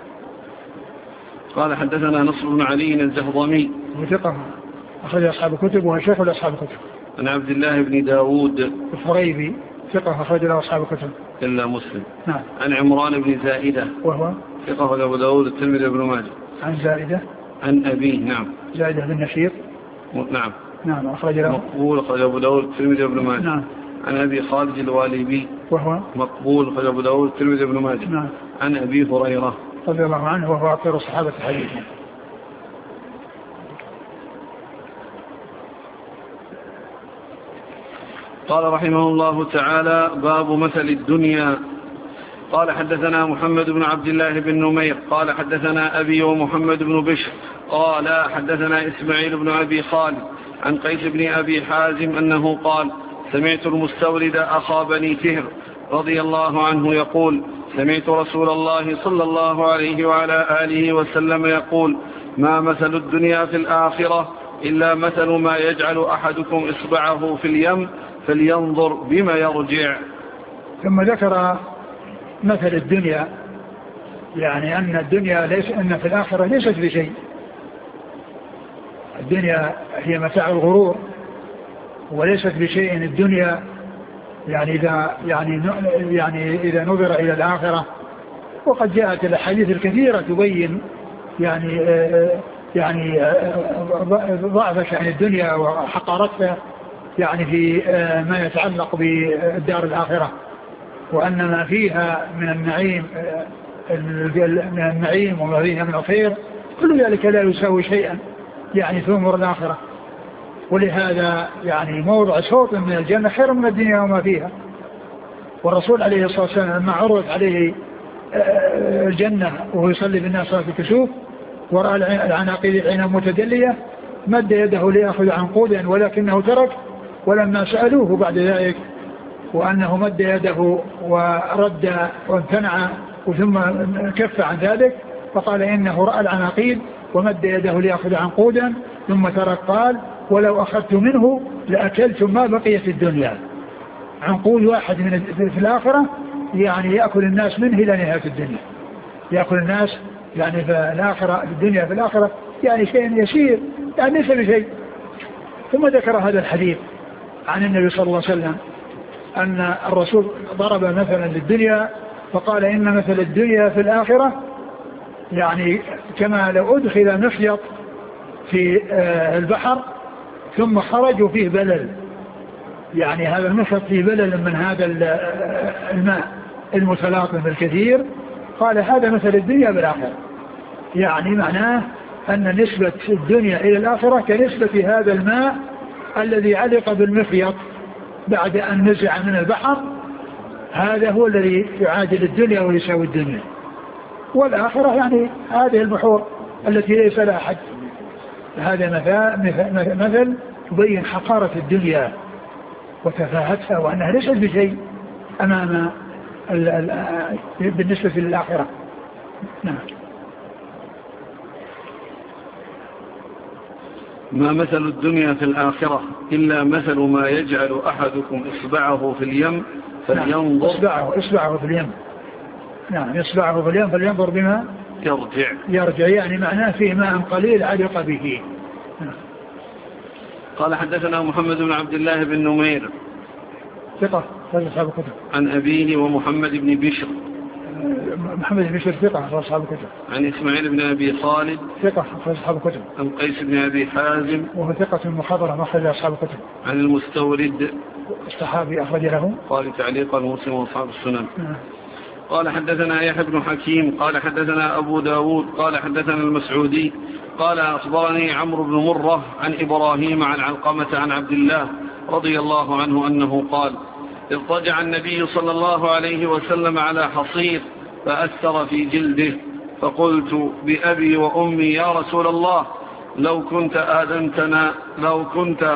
قال حدثنا نصر بن علي الجهضمي وثقه أخرج أصحاب الكتب وهو شيخ لأصحاب الكتب. عن عبد الله بن داود الفريبي ثقة أخرج له أصحاب الكتب إلا مسلم. نعم. عن عمران بن زائدة وهو ثقة أخرج أبو داود الترمذي بن ماجه. عن زائدة عن أبيه. نعم. زائدة بن نشيط. نعم. نعم أخرج له مقبول أخرج أبو داود الترمذي بن ماجه. نعم. عن أبي خالد الوالبي وهو مقبول أخرج أبو داود الترمذي بن ماجه. نعم. عن أبي هريرة رضي الله عنه وهو أكثر الصحابة حديثا. قال رحمه الله تعالى باب مثل الدنيا. قال حدثنا محمد بن عبد الله بن نمير قال حدثنا أبي ومحمد بن بشر قال حدثنا إسماعيل بن أبي خالد عن قيس بن أبي حازم أنه قال سمعت المستورد أخا بني فهر رضي الله عنه يقول سمعت رسول الله صلى الله عليه وعلى آله وسلم يقول ما مثل الدنيا في الآخرة إلا مثل ما يجعل أحدكم إصبعه في اليم فلينظر بما يرجع. ثم ذكر مثل الدنيا يعني أن الدنيا ليس أن في الآخرة ليست بشيء. الدنيا هي متاع الغرور وليست بشيء. الدنيا يعني إذا يعني يعني إذا نظر إلى الآخرة وقد جاءت الأحاديث الكثيرة تبين يعني يعني ضعف شأن الدنيا وحقارتها يعني في ما يتعلق بالدار الآخرة وأن ما فيها من النعيم من النعيم وما فيها من الخير كل ذلك لا يساوي شيئا يعني في أمور الآخرة. ولهذا يعني موضع صوت من الجنة خير من الدنيا وما فيها. والرسول عليه الصلاة والسلام لما عرض عليه الجنة وهو يصلي بالناس صلاة الكسوف ورأى العناقيد العنب متدلية مد يده ليأخذ عنقودا ولكنه ترك. ولما سألوه بعد ذلك وأنه مد يده ورد وامتنع ثم كف عن ذلك فقال إنه رأى العناقيد ومد يده ليأخذ عنقودا ثم ترك قال ولو أخذت منه لأكلتم ما بقي في الدنيا. عنقود واحد من في الآخرة يعني يأكل الناس منه إلى نهاية الدنيا، يأكل الناس يعني في الآخرة في الدنيا في الآخرة يعني شيء يسير يعني ليس بشيء. ثم ذكر هذا الحديث عن النبي صلى الله عليه وسلم أن الرسول ضرب مثلا للدنيا فقال إن مثل الدنيا في الآخرة يعني كما لو أدخل مخيط في البحر ثم خرجوا فيه بلل، يعني هذا المخيط فيه بلل من هذا الماء المتلاطم الكثير. قال هذا مثل الدنيا بالآخرة، يعني معناه أن نسبة الدنيا إلى الآخرة كنسبة هذا الماء الذي علق بالمخيط بعد أن نزع من البحر، هذا هو الذي يعادل الدنيا ويساوي الدنيا. والآخرة يعني هذه البحور التي ليس لها حد. هذا مثل, مثل تبين حقارة الدنيا وتفاهتها وأنها ليست بشيء أمام ال ال بالنسبة للآخرة. نعم. ما مثل الدنيا في الآخرة إلا مثل ما يجعل أحدكم إصبعه في اليم فلينظر. نعم. إصبعه, إصبعه في اليم. نعم. إصبعه في اليم فلينظر بما يرجع. يرجع يعني معناه فيه ماء قليل علق به. نعم. قال حدثنا محمد بن عبد الله بن نمير ثقة أصحاب الكتب. عن أبيه ومحمد بن بشر. محمد بن بشر ثقة أصحاب الكتب. عن إسماعيل بن أبي خالد ثقة أصحاب الكتب. عن قيس بن أبي حازم وهو ثقة مخضرة أخرج أصحاب الكتب. عن المستورد الصحابي أخرج له قال تعليقا مسلم وأصحاب السنن. نعم. قال حدثنا يحيى بن حكيم قال حدثنا أبو داود قال حدثنا المسعودي قال أخبرني عمرو بن مرة عن إبراهيم عن علقمة عن عبد الله رضي الله عنه أنه قال اضطجع النبي صلى الله عليه وسلم على حصير فأثر في جلده فقلت بأبي وأمي يا رسول الله لو كنت آذنتنا لو كنت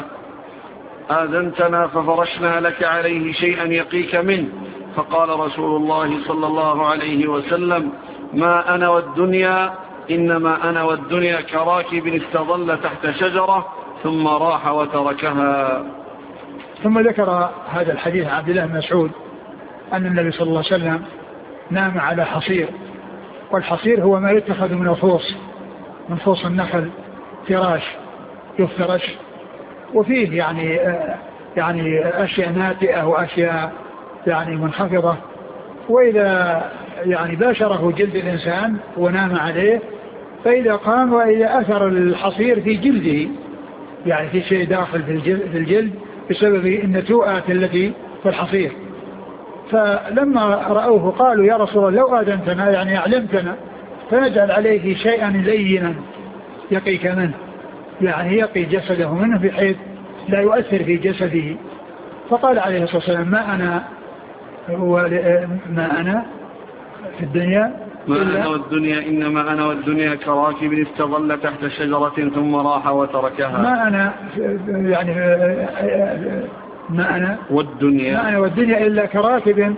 آذنتنا ففرشنا لك عليه شيئا يقيك منه. فقال رسول الله صلى الله عليه وسلم ما أنا والدنيا إنما أنا والدنيا كراكب استظل تحت شجرة ثم راح وتركها. ثم ذكر هذا الحديث عبد الله بن مسعود أن النبي صلى الله عليه وسلم نام على حصير، والحصير هو ما يتخذ من الفوص من فوص النخل فراش يفترش وفيه يعني يعني أشياء ناتئة وأشياء يعني منخفضة، وإذا يعني باشره جلد الإنسان ونام عليه فإذا قام وإذا أثر الحصير في جلده يعني في شيء داخل في الجلد بسبب النتوءات التي في الحصير. فلما رأوه قالوا يا رسول الله لو آذنتنا يعني أعلمتنا فنجعل عليه شيئا لينا يقيك منه، يعني يقي جسده منه بحيث لا يؤثر في جسده. فقال عليه الصلاة والسلام ما أنا ما أنا في الدنيا ما أنا والدنيا إنما أنا والدنيا كراكب استظل تحت شجرة ثم راح وتركها. ما أنا يعني ما أنا والدنيا ما أنا والدنيا إلا كراكب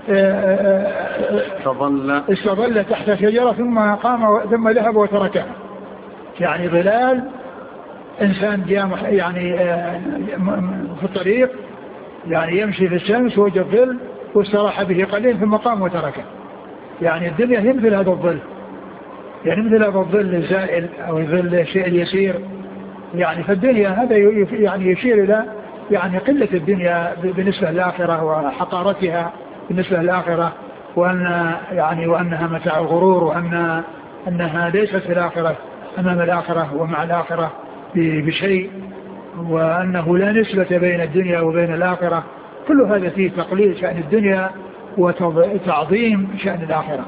استظل استظل تحت شجرة ثم قام ثم ذهب وتركها، يعني ظلال إنسان جاء يعني في الطريق يعني يمشي في الشمس وجه الظل واستراح به قليل ثم قام وتركه. يعني الدنيا هي مثل هذا الظل، يعني مثل هذا الظل الزائل أو الظل الشيء اليسير. يعني فالدنيا هذا يعني يشير إلى يعني قلة الدنيا بالنسبة للآخرة وحقارتها بالنسبة للآخرة، وأن يعني وأنها متاع الغرور، وأن أنها ليست في الآخرة أمام الآخرة ومع الآخرة بشيء، وأنه لا نسبة بين الدنيا وبين الآخرة. كل هذا فيه تقليل شأن الدنيا وتعظيم شأن الآخرة.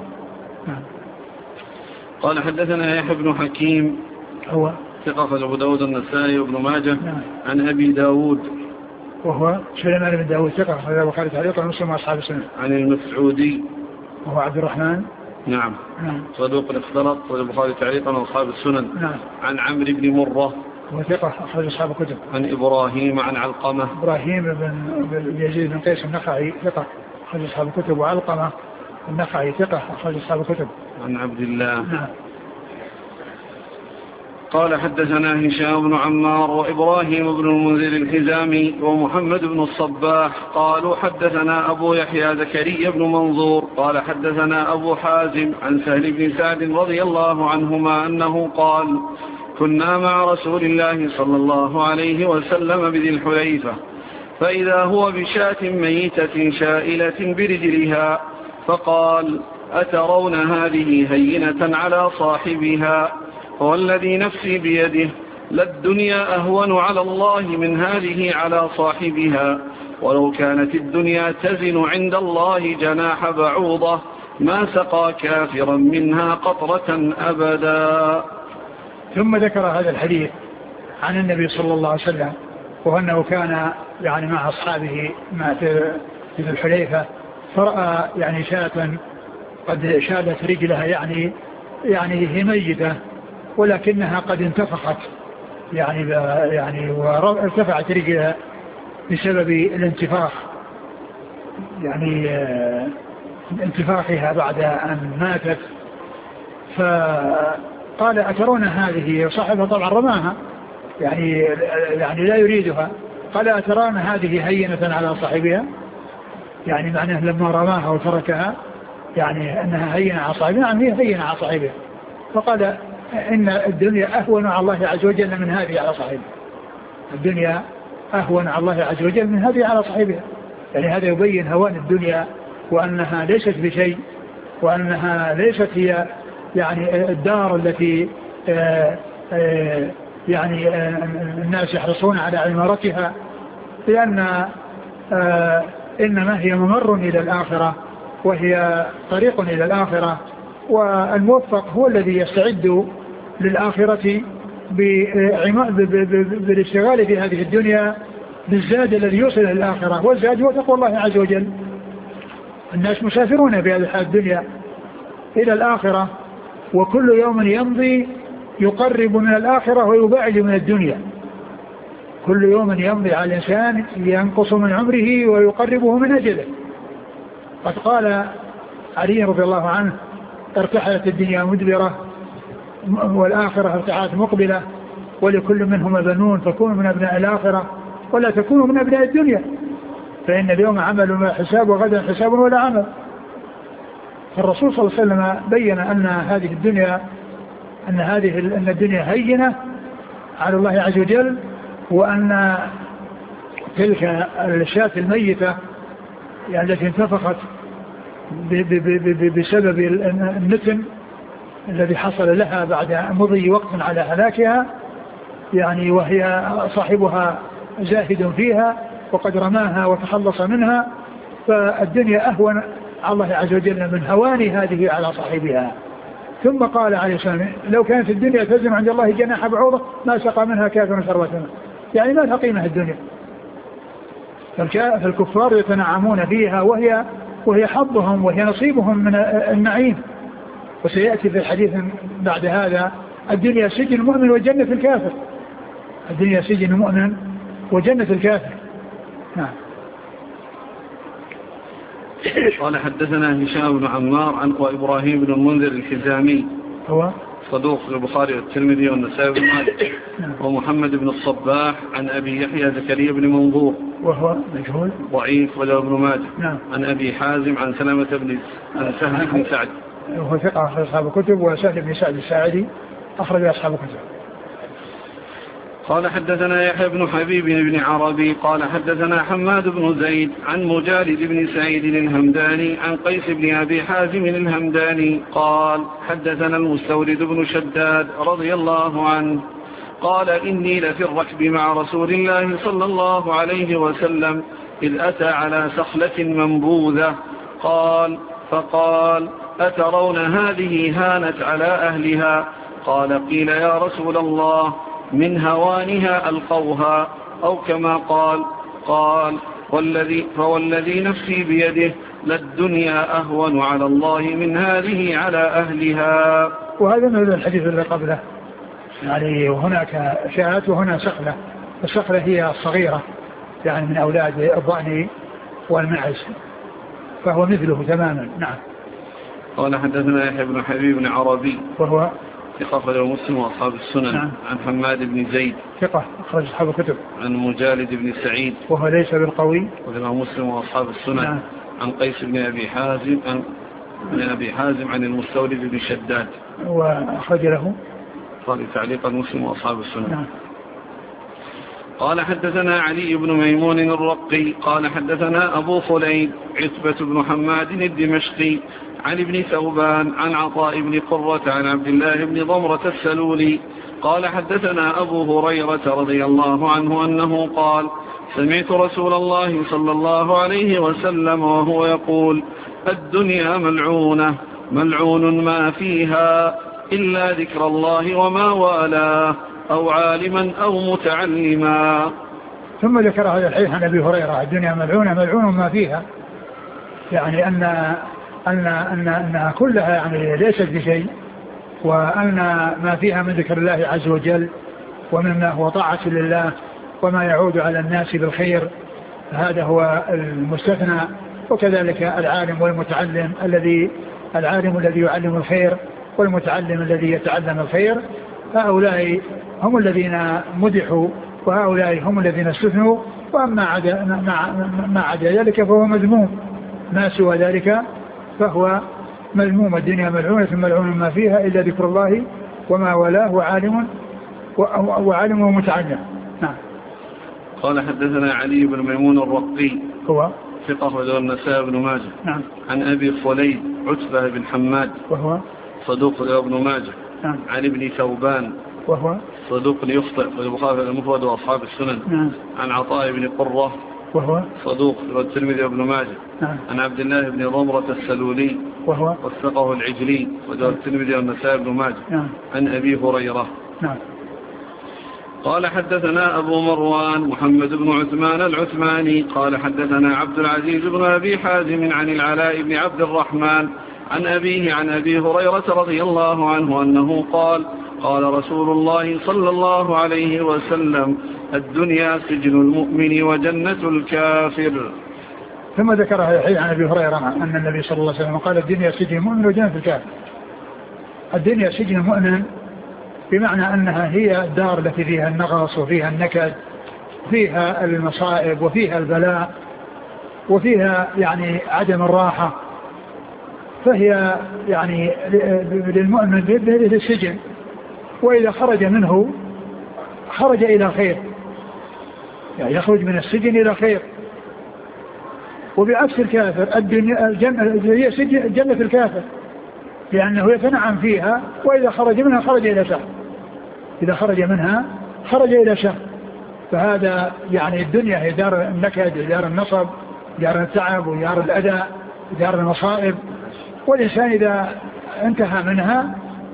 قال حدثنا يحيى بن حكيم هو ثقة أبو داود النسائي وابن ماجه عن أبي داود وهو سليمان بن داود ثقة هذا وقال تعليقا مسلم أصحاب السنة. عن المسعودي وهو عبد الرحمن نعم نعم صدوق اختلط والبخاري تعليقا وأصحاب السنن. نعم. عن عمرو بن مرة وثقة أخرج أصحاب الكتب. عن إبراهيم عن علقمة إبراهيم بن يزيد بن قيس النخعي ثقة أخرج أصحاب الكتب. وعلقمة النخعي ثقة أخرج أصحاب الكتب. عن عبد الله. نعم. قال حدثنا هشام بن عمار وإبراهيم بن المنذر الحزامي ومحمد بن الصباح قالوا حدثنا أبو يحيى زكريا بن منظور قال حدثنا أبو حازم عن سهل بن سعد رضي الله عنهما أنه قال كنا مع رسول الله صلى الله عليه وسلم بذي الحليفة فإذا هو بشاة ميتة شائلة برجلها فقال أترون هذه هينة على صاحبها والذي نفسي بيده للدنيا أهون على الله من هذه على صاحبها ولو كانت الدنيا تزن عند الله جناح بعوضة ما سقى كافرا منها قطرة أبدا. ثم ذكر هذا الحديث عن النبي صلى الله عليه وسلم وأنه كان يعني مع أصحابه مع في الحليفة فرأى يعني شاة قد شالت رجلها يعني يعني هي ميتة ولكنها قد انتفخت يعني يعني وارتفعت رجلها بسبب الانتفاخ يعني انتفاخها بعد أن ماتت. فقال أترون هذه صاحبها طبعا رماها يعني يعني لا يريدها قال أترون هذه هينة على صاحبها يعني معناه لما رماها وتركها يعني أنها هينة على صاحبها يعني هي هينة على صاحبها. فقال إن الدنيا أهون على الله عز وجل من هذه على صاحبها. الدنيا أهون على الله عز وجل من هذه على صاحبها يعني هذا يبين هوان الدنيا وأنها ليست بشيء وأنها ليست هي يعني الدار التي آآ آآ يعني آآ الناس يحرصون على عمارتها لأن إنما هي ممر إلى الآخرة وهي طريق إلى الآخرة والموفق هو الذي يستعد للآخرة بالاشتغال في هذه الدنيا بالزاد الذي يوصل إلى الآخرة والزاد هو تقوى الله عز وجل. الناس مسافرون في هذه الدنيا إلى الآخرة وكل يوم يمضي يقرب من الآخرة ويبعد من الدنيا. كل يوم يمضي على الإنسان ينقص من عمره ويقربه من أجله. قد قال علي رضي الله عنه ارتحلت الدنيا مدبرة والآخرة ارتحلت مقبلة ولكل منهما بنون فكونوا من أبناء الآخرة ولا تكونوا من أبناء الدنيا فإن اليوم عمل ما حساب وغدا حساب ولا عمل. فالرسول صلى الله عليه وسلم بين أن هذه الدنيا أن هذه أن الدنيا هينة على الله عز وجل وأن تلك الشاة الميتة يعني التي انتفخت بسبب النتن الذي حصل لها بعد مضي وقت على هلاكها يعني وهي صاحبها زاهد فيها وقد رماها وتخلص منها فالدنيا أهون على الله عز وجل من هوان هذه على صاحبها. ثم قال عليه السلام لو كانت الدنيا تزن عند الله جناح بعوضة ما سقى منها كافر شربة ماء يعني ما تقيمها الدنيا. فالكفار يتنعمون فيها وهي وهي حظهم وهي نصيبهم من النعيم. وسيأتي في الحديث بعد هذا الدنيا سجن المؤمن وجنة الكافر. الدنيا سجن المؤمن وجنة الكافر. نعم. قال حدثنا هشام بن عمار عن وإبراهيم بن المنذر الحزامي هو صدوق البخاري والترمذي والنسائي بن ماجه ومحمد بن الصباح عن أبي يحيى زكريا بن منظور وهو مجهول ضعيف وله ابن ماجه نعم. عن أبي حازم عن سلمة بن عن سهل بن سعد وهو ثقة أخرج أصحاب الكتب وسهل بن سعد الساعدي أخرج أصحاب الكتب. قال حدثنا يحيى بن حبيب بن عربي قال حدثنا حماد بن زيد عن مجالد بن سعيد الهمداني عن قيس بن أبي حازم الهمداني قال حدثنا المستورد بن شداد رضي الله عنه قال إني لفي الركب مع رسول الله صلى الله عليه وسلم إذ أتى على سخلة منبوذة قال فقال أترون هذه هانت على أهلها قال قيل يا رسول الله من هوانها ألقوها أو كما قال قال والذي فوالذي نفسي بيده للدنيا أهون على الله من هذه على أهلها. وهذا من الحديث الذي قبله يعني وهناك شاة وهنا سخلة. السخلة هي الصغيرة يعني من أولاد الضأن والمعز فهو مثله تماما. نعم. قال حدثنا يحيى بن حبيب بن عربي وهو ثقة أخرجه مسلم وأصحاب السنن. نعم. عن حماد بن زيد ثقة أخرج أصحاب الكتب. عن مجالد بن سعيد وهو ليس بالقوي وله مسلم وأصحاب السنن. نعم. عن قيس بن أبي حازم عن بن أبي حازم عن المستورد بن شداد وأخرج له قال تعليقا مسلم وأصحاب السنن. نعم. قال حدثنا علي بن ميمون الرقي قال حدثنا أبو خليد عتبة بن حماد الدمشقي عن ابن ثوبان عن عطاء بن قرة عن عبد الله بن ضمرة السلولي قال حدثنا أبو هريرة رضي الله عنه أنه قال سمعت رسول الله صلى الله عليه وسلم وهو يقول الدنيا ملعونة ملعون ما فيها إلا ذكر الله وما والاه أو عالما أو متعلما. ثم ذكر هذا الحديث عن أبي هريرة الدنيا ملعونة ملعون ما فيها، يعني أن أن أن أنها كلها يعني ليست بشيء، وأن ما فيها من ذكر الله عز وجل ومما هو طاعة لله وما يعود على الناس بالخير هذا هو المستثنى. وكذلك العالم والمتعلم الذي العالم الذي يعلم الخير والمتعلم الذي يتعلم الخير، هؤلاء هم الذين مدحوا وهؤلاء هم الذين استثنوا. وأما عدا ما عدا ذلك فهو مذموم، ما سوى ذلك فهو مذموم. الدنيا ملعونة ملعون ما فيها إلا ذكر الله وما والاه وعالم وعالم ومتعلم. نعم. قال حدثنا علي بن ميمون الرقي هو ثقة ودور النسائي بن ماجه. نعم. عن أبي خليد عتبة بن حماد وهو صدوق ابن ماجه. نعم. عن ابن ثوبان وهو صدوق يخطئ في البخاري المفرد وأصحاب السنن. نعم. عن عطاء بن قرة وهو صدوق والترمذي وابن ماجه. نعم. عن عبد الله بن ضمرة السلولي وهو وثقه العجلي ودور الترمذي والنسائي بن ماجه. نعم. عن أبي هريرة. نعم. قال حدثنا أبو مروان محمد بن عثمان العثماني قال حدثنا عبد العزيز بن أبي حازم عن العلاء بن عبد الرحمن عن أبيه عن أبي هريرة رضي الله عنه أنه قال قال رسول الله صلى الله عليه وسلم الدنيا سجن المؤمن وجنة الكافر. ثم ذكر هذا الحديث عن أبي هريرة أن النبي صلى الله عليه وسلم قال الدنيا سجن المؤمن وجنة الكافر. الدنيا سجن المؤمن بمعنى أنها هي الدار التي فيها النغص وفيها النكد، فيها المصائب وفيها البلاء وفيها يعني عدم الراحة، فهي يعني للمؤمن بهذه السجن، وإذا خرج منه خرج إلى خير، يعني يخرج من السجن إلى خير. وبعكس الكافر الدنيا الجنة هي سجن جنة الكافر، لأنه يتنعم فيها وإذا خرج منها خرج إلى شر، إذا خرج منها خرج إلى شر. فهذا يعني الدنيا هي دار النكد، دار النصب، دار التعب ودار الأذى، دار المصائب. والإنسان إذا انتهى منها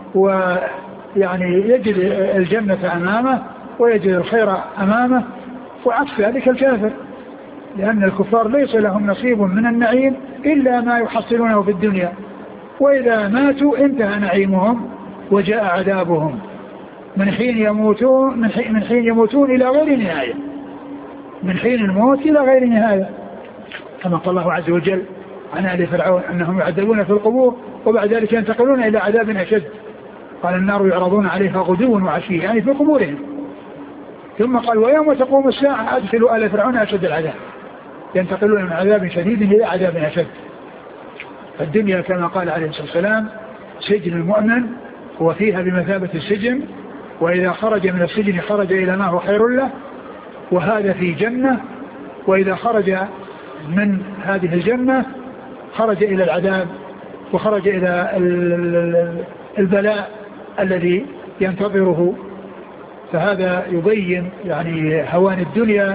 ويعني يجد الجنة أمامه ويجد الخير أمامه. وعكس ذلك الكافر، لأن الكفار ليس لهم نصيب من النعيم إلا ما يحصلونه في الدنيا، وإذا ماتوا انتهى نعيمهم وجاء عذابهم من حين يموتون من حين, من حين يموتون إلى غير نهاية، من حين الموت إلى غير نهاية، كما قال الله عز وجل عن آل فرعون أنهم يعذبون في القبور وبعد ذلك ينتقلون إلى عذاب أشد. قال النار يعرضون عليها غدوا وعشيا، يعني في قبورهم. ثم قال ويوم تقوم الساعة أدخلوا آل فرعون أشد العذاب، ينتقلون من عذاب شديد إلى عذاب أشد. الدنيا كما قال عليه الصلاة والسلام سجن المؤمن وفيها بمثابة السجن، وإذا خرج من السجن خرج إلى ما هو خير له، وهذا في جنة، وإذا خرج من هذه الجنة خرج إلى العذاب وخرج إلى البلاء الذي ينتظره. فهذا يبين يعني هوان الدنيا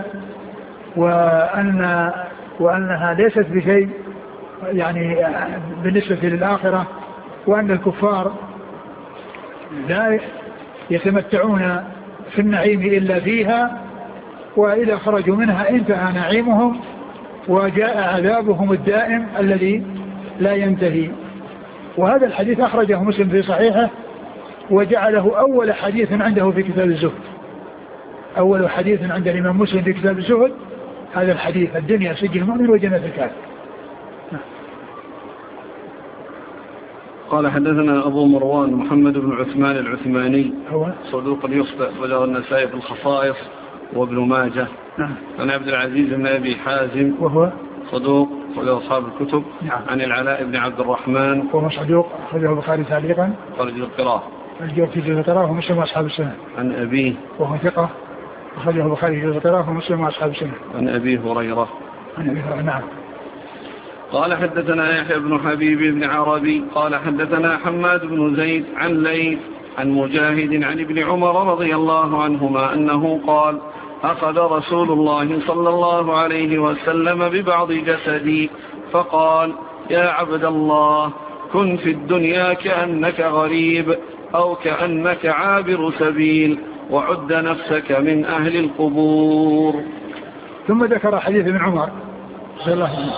وأن وأنها ليست بشيء يعني بالنسبة للآخرة، وأن الكفار لا يتمتعون في النعيم إلا فيها، وإذا خرجوا منها انتهى نعيمهم وجاء عذابهم الدائم الذي لا ينتهي. وهذا الحديث أخرجه مسلم في صحيحه وجعله أول حديث عنده في كتاب الزهد، أول حديث عند الإمام مسلم في كتاب الزهد هذا الحديث الدنيا سجن المؤمن وجنة الكافر. قال حدثنا أبو مروان محمد بن عثمان العثماني هو صدوق يخطئ وله النسائي في الخصائص وابن ماجه. نعم. عن عبد العزيز بن أبي حازم وهو صدوق وله أصحاب الكتب. نعم. عن العلاء بن عبد الرحمن وهو صدوق أخرجه البخاري تعليقا خرج القراءة الجوف في جزء القراءة ومسلم وأصحاب السنة. عن أبيه وهو ثقة أخرجه البخاري في جزء القراءة ومسلم وأصحاب السنة. عن أبي هريرة. عن أبي هريرة. نعم. قال حدثنا يحيى بن حبيب بن عربي قال حدثنا حماد بن زيد عن ليث عن مجاهد عن ابن عمر رضي الله عنهما أنه قال أخذ رسول الله صلى الله عليه وسلم ببعض جسدي فقال يا عبد الله كن في الدنيا كأنك غريب أو كأنك عابر سبيل وعد نفسك من أهل القبور. ثم ذكر حديث ابن عمر رضي الله عنه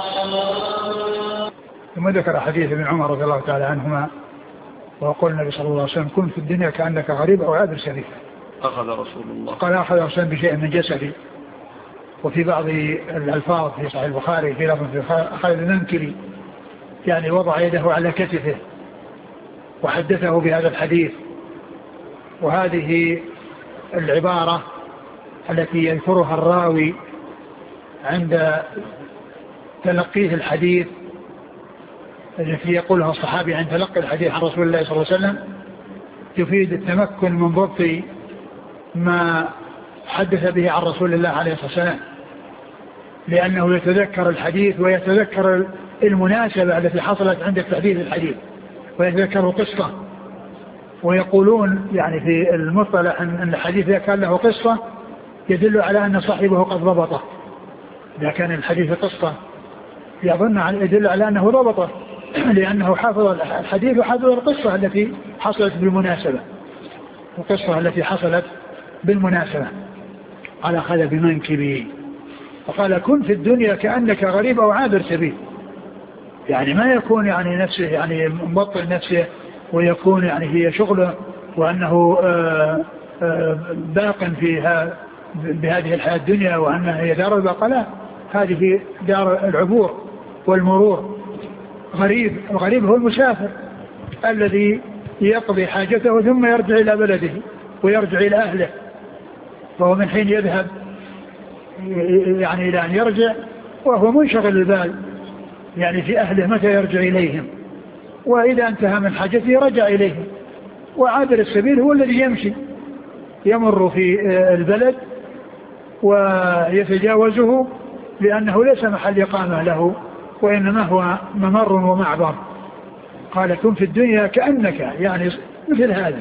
ثم ذكر حديث ابن عمر رضي الله تعالى عنهما وقال النبي صلى الله عليه وسلم كن في الدنيا كأنك غريب أو عابر سبيل. أخذ رسول الله قال أخذ رسول الله بشيء من جسدي. وفي بعض الألفاظ في صحيح البخاري في لفظ في أخذ المنكري يعني وضع يده على كتفه وحدثه بهذا الحديث. وهذه العبارة التي يذكرها الراوي عند تلقيه الحديث التي يقولها الصحابي عند تلقي الحديث عن رسول الله صلى الله عليه وسلم تفيد التمكن من ضبط ما حدث به عن رسول الله عليه الصلاة والسلام لأنه يتذكر الحديث ويتذكر المناسبة التي حصلت عند تحديث الحديث ويتذكر قصة. ويقولون يعني في المصطلح أن الحديث إذا كان له قصة يدل على أن صاحبه قد ضبطه. إذا كان الحديث قصة يظن يدل على أنه ضبطه لأنه حافظ الحديث وحافظ القصة التي حصلت بالمناسبة القصة التي حصلت بالمناسبة. على خلف منكبي وقال كن في الدنيا كأنك غريب أو عابر سبيل يعني ما يكون يعني نفسه يعني مبطل نفسه ويكون يعني هي شغله وأنه آآ آآ باق فيها بهذه الحياة الدنيا وأنها هي دار البقاء. لا هذه دار العبور والمرور. غريب الغريب هو المسافر الذي يقضي حاجته ثم يرجع إلى بلده ويرجع إلى أهله فهو من حين يذهب يعني إلى أن يرجع وهو منشغل البال يعني في أهله متى يرجع إليهم وإذا انتهى من حاجته رجع إليهم. وعابر السبيل هو الذي يمشي يمر في البلد ويتجاوزه لأنه ليس محل إقامة له وإنما هو ممر ومعبر. قال كن في الدنيا كأنك يعني مثل هذا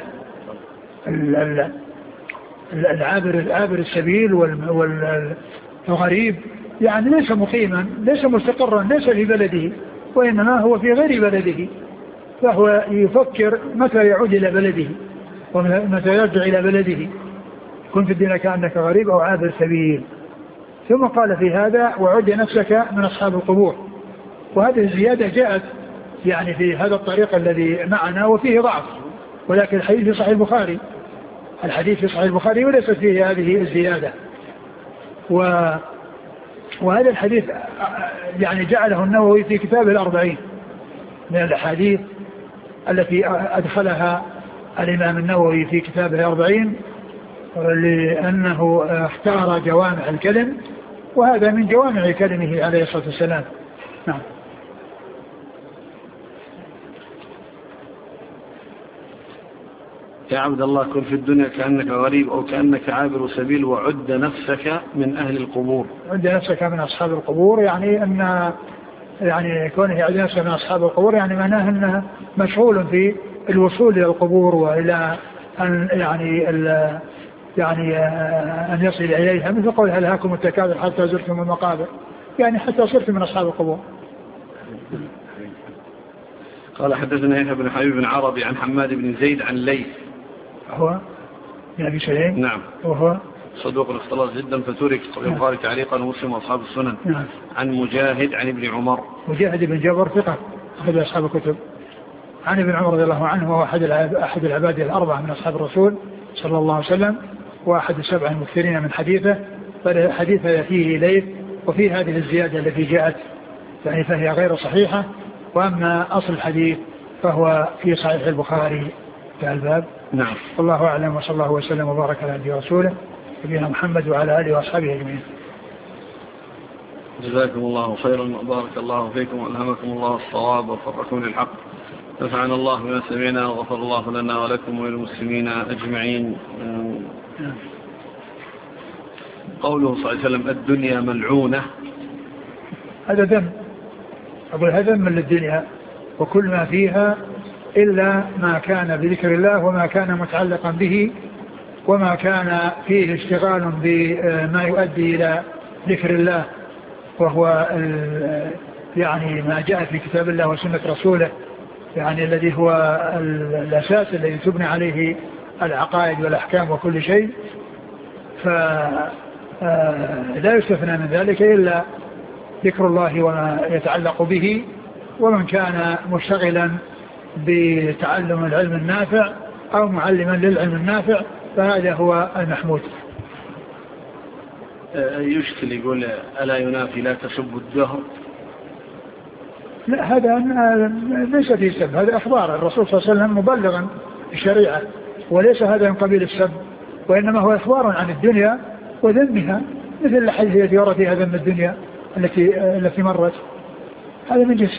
العابر العابر السبيل والغريب يعني ليس مقيما ليس مستقرا ليس في بلده وإنما هو في غير بلده فهو يفكر متى يعود إلى بلده ومتى يرجع إلى بلده. كن في الدنيا كأنك غريب أو عابر سبيل. ثم قال في هذا وعد نفسك من أصحاب القبور. وهذه الزيادة جاءت يعني في هذا الطريق الذي معنا وفيه ضعف ولكن الحديث في صحيح البخاري الحديث في صحيح البخاري وليست فيه هذه الزيادة. و وهذا الحديث يعني جعله النووي في كتابه الأربعين من الأحاديث التي أدخلها الإمام النووي في كتابه الأربعين لأنه اختار جوامع الكلم وهذا من جوامع كلمه عليه الصلاة والسلام. نعم. يا عبد الله كن في الدنيا كأنك غريب أو كأنك عابر سبيل وعد نفسك من أهل القبور. عد نفسك من أصحاب القبور يعني أن يعني كونه يعد نفسك من أصحاب القبور يعني معناه أنه مشغول في الوصول إلى القبور وإلى أن يعني ال يعني أن يصل إليها مثل قول هل هاكم التكاثر حتى زرتم المقابر يعني حتى صرت من أصحاب القبور. قال حدثنا يحيى بن حبيب بن عربي عن حماد بن زيد عن ليث هو من أبي سليم. نعم. وهو صدوق الاختلاط جدا فترك البخاري تعليقا ومسلم واصحاب السنن. نعم. عن مجاهد عن ابن عمر. مجاهد بن جبر ثقة أحد أصحاب الكتب. عن ابن عمر رضي الله عنه وهو أحد أحد العباد الأربعة من أصحاب الرسول صلى الله عليه وسلم وأحد السبع المكثرين من حديثه. فالحديث فيه ليث وفي هذه الزيادة التي جاءت يعني فهي غير صحيحة. وأما أصل الحديث فهو في صحيح البخاري في الباب. نعم. والله أعلم، وصلى الله وسلم وبارك على نبينا ورسوله نبينا محمد وعلى آله وأصحابه أجمعين. جزاكم الله خيرا وبارك الله فيكم وألهمكم الله الصواب ووفقكم للحق. نفعنا الله بما سمعنا وغفر الله لنا ولكم وللمسلمين أجمعين. قوله صلى الله عليه وسلم الدنيا ملعونة، هذا ذم، أقول هذا ذم للدنيا وكل ما فيها إلا ما كان بذكر الله وما كان متعلقا به وما كان فيه اشتغال بما يؤدي إلى ذكر الله، وهو يعني ما جاء في كتاب الله وسنة رسوله، يعني الذي هو الأساس الذي تبنى عليه العقائد والأحكام وكل شيء. فلا يستثنى من ذلك إلا ذكر الله وما يتعلق به، ومن كان مشتغلا بتعلم العلم النافع أو معلما للعلم النافع فهذا هو المحمود. يشكل يقول ألا ينافي لا تسب الدهر؟ لا، هذا ليس فيه سب، هذا أخبار الرسول صلى الله عليه وسلم مبلغا الشريعة، وليس هذا من قبيل السب، وإنما هو إخبار عن الدنيا وذمها، مثل الحديث التي ورد فيها ذم الدنيا التي التي مرت، هذا من جنس.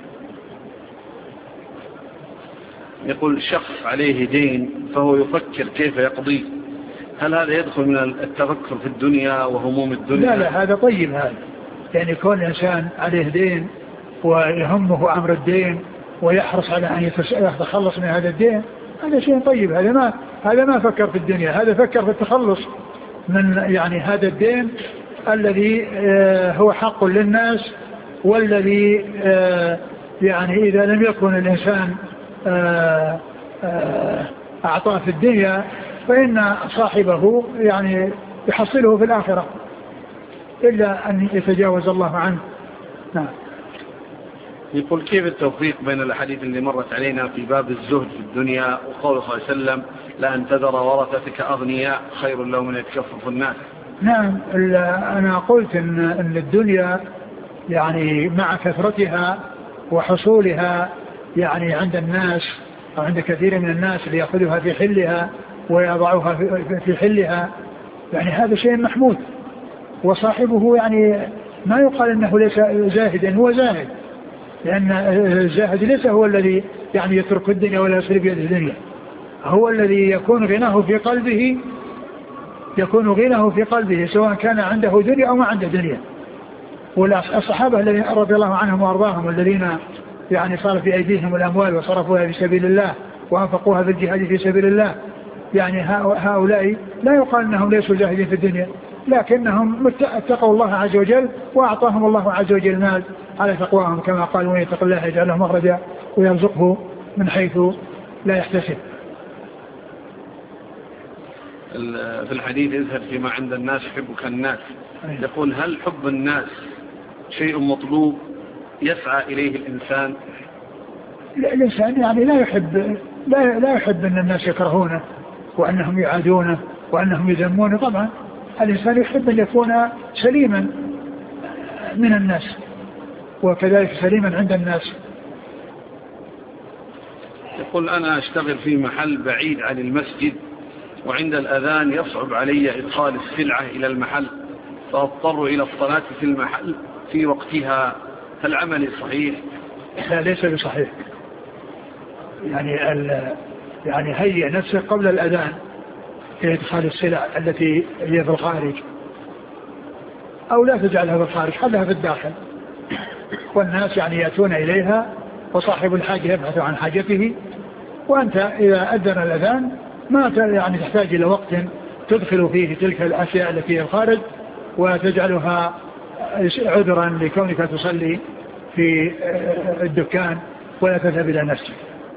يقول شخص عليه دين فهو يفكر كيف يقضيه، هل هذا يدخل من التفكر في الدنيا وهموم الدنيا؟ لا لا، هذا طيب، هذا يعني يكون الإنسان عليه دين ويهمه أمر الدين ويحرص على أن يتخلص من هذا الدين، هذا شيء طيب. هذا ما هذا ما فكر في الدنيا، هذا فكر في التخلص من يعني هذا الدين الذي هو حق للناس، والذي يعني إذا لم يكن الإنسان أعطاه في الدنيا فإن صاحبه يعني يحصله في الآخرة إلا أن يتجاوز الله عنه. نعم. يقول كيف التوفيق بين الحديث اللي مرت علينا في باب الزهد في الدنيا وقوله صلى الله عليه وسلم لأن تذر ورثتك أغنياء خير لهم من يتكفف الناس؟ نعم، أنا قلت إن, إن الدنيا يعني مع كثرتها وحصولها يعني عند الناس أو عند كثير من الناس ليأخذها في حلها ويضعها في حلها، يعني هذا شيء محمود، وصاحبه يعني ما يقال أنه ليس زاهدا، هو زاهد، لأن الزاهد ليس هو الذي يعني يترك الدنيا ولا يصير بيد الدنيا، هو الذي يكون غناه في قلبه، يكون غناه في قلبه سواء كان عنده دنيا أو ما عنده دنيا. والصحابة الذين رضي الله عنهم وأرضاهم الذين يعني صار في أيديهم الأموال وصرفوها في سبيل الله وأنفقوها في الجهاد في سبيل الله، يعني هؤلاء لا يقال أنهم ليسوا زاهدين في الدنيا، لكنهم اتقوا الله عز وجل وأعطاهم الله عز وجل مال على تقواهم، كما قال ومن يتق الله يجعل له مخرجا ويرزقه من حيث لا يحتسب. في الحديث اذهب فيما عند الناس يحبك الناس، يقول هل حب الناس شيء مطلوب يسعى إليه الإنسان؟ الإنسان يعني لا يحب لا, لا يحب أن الناس يكرهونه وأنهم يعادونه وأنهم يذمونه. طبعا الإنسان يحب أن يكون سليما من الناس وكذلك سليما عند الناس. يقول أنا أشتغل في محل بعيد عن المسجد وعند الأذان يصعب علي إدخال السلعة إلى المحل فأضطر إلى الصلاة في المحل في وقتها، هل عملي صحيح؟ لا، ليس بصحيح. يعني يعني هيئ نفسك قبل الأذان في إدخال السلع التي هي في الخارج، أو لا تجعلها في الخارج، خلها في الداخل، والناس يعني يأتون إليها وصاحب الحاجة يبحث عن حاجته، وأنت إذا أذن الأذان ما يعني تحتاج إلى وقت تدخل فيه تلك الأشياء التي في الخارج وتجعلها عذرا لكونك تصلي في الدكان ولا تذهب إلى نفسك.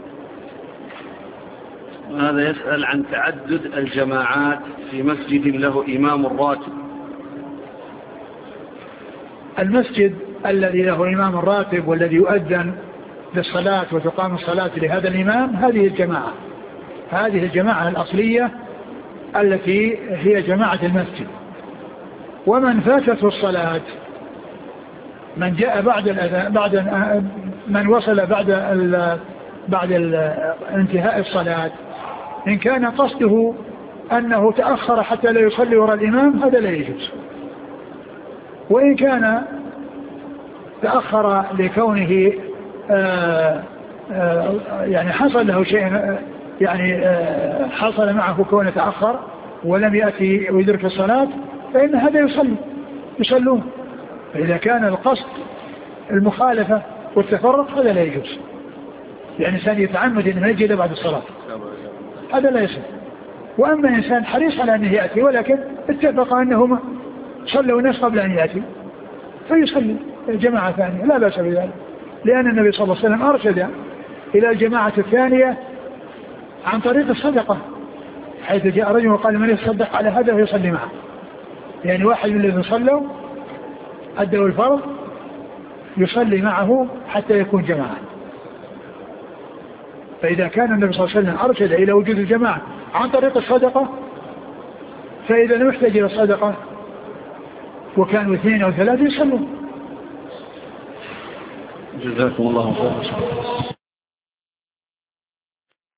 هذا يسأل عن تعدد الجماعات في مسجد له إمام راتب. المسجد الذي له إمام راتب والذي يؤذن للصلاة وتقام الصلاة لهذا الإمام هذه الجماعة، هذه الجماعة الأصلية التي هي جماعة المسجد. ومن فاتته الصلاة، من جاء بعد الأذان، بعد من وصل بعد بعد انتهاء الصلاة إن كان قصده أنه تأخر حتى لا يصلي وراء الإمام هذا لا يجوز. وإن كان تأخر لكونه آآ آآ يعني حصل له شيء يعني حصل معه كونه تأخر ولم يأتي ويدرك الصلاة فإن هذا يصلي يصلون. فإذا كان القصد المخالفة والتفرق هذا لا يجوز، يعني إنسان يتعمد أنه يجد بعد الصلاة هذا لا يصح. وأما إنسان حريص على أنه يأتي ولكن اتفق أنهما صلوا الناس قبل أن يأتي فيصلي جماعة ثانية لا بأس بذلك، لأن النبي صلى الله عليه وسلم أرشد إلى الجماعة الثانية عن طريق الصدقة، حيث جاء رجل وقال من يصدق على هذا ويصلي معه، يعني واحد من الذين صلوا أدوا الفرض يصلي معه حتى يكون جماعة. فإذا كان النبي صلى الله عليه وسلم أرشد إلى وجود الجماعة عن طريق الصدقة، فإذا لم يحتاج إلى الصدقة وكانوا اثنين أو ثلاثة يصلون. جزاكم الله خيرا.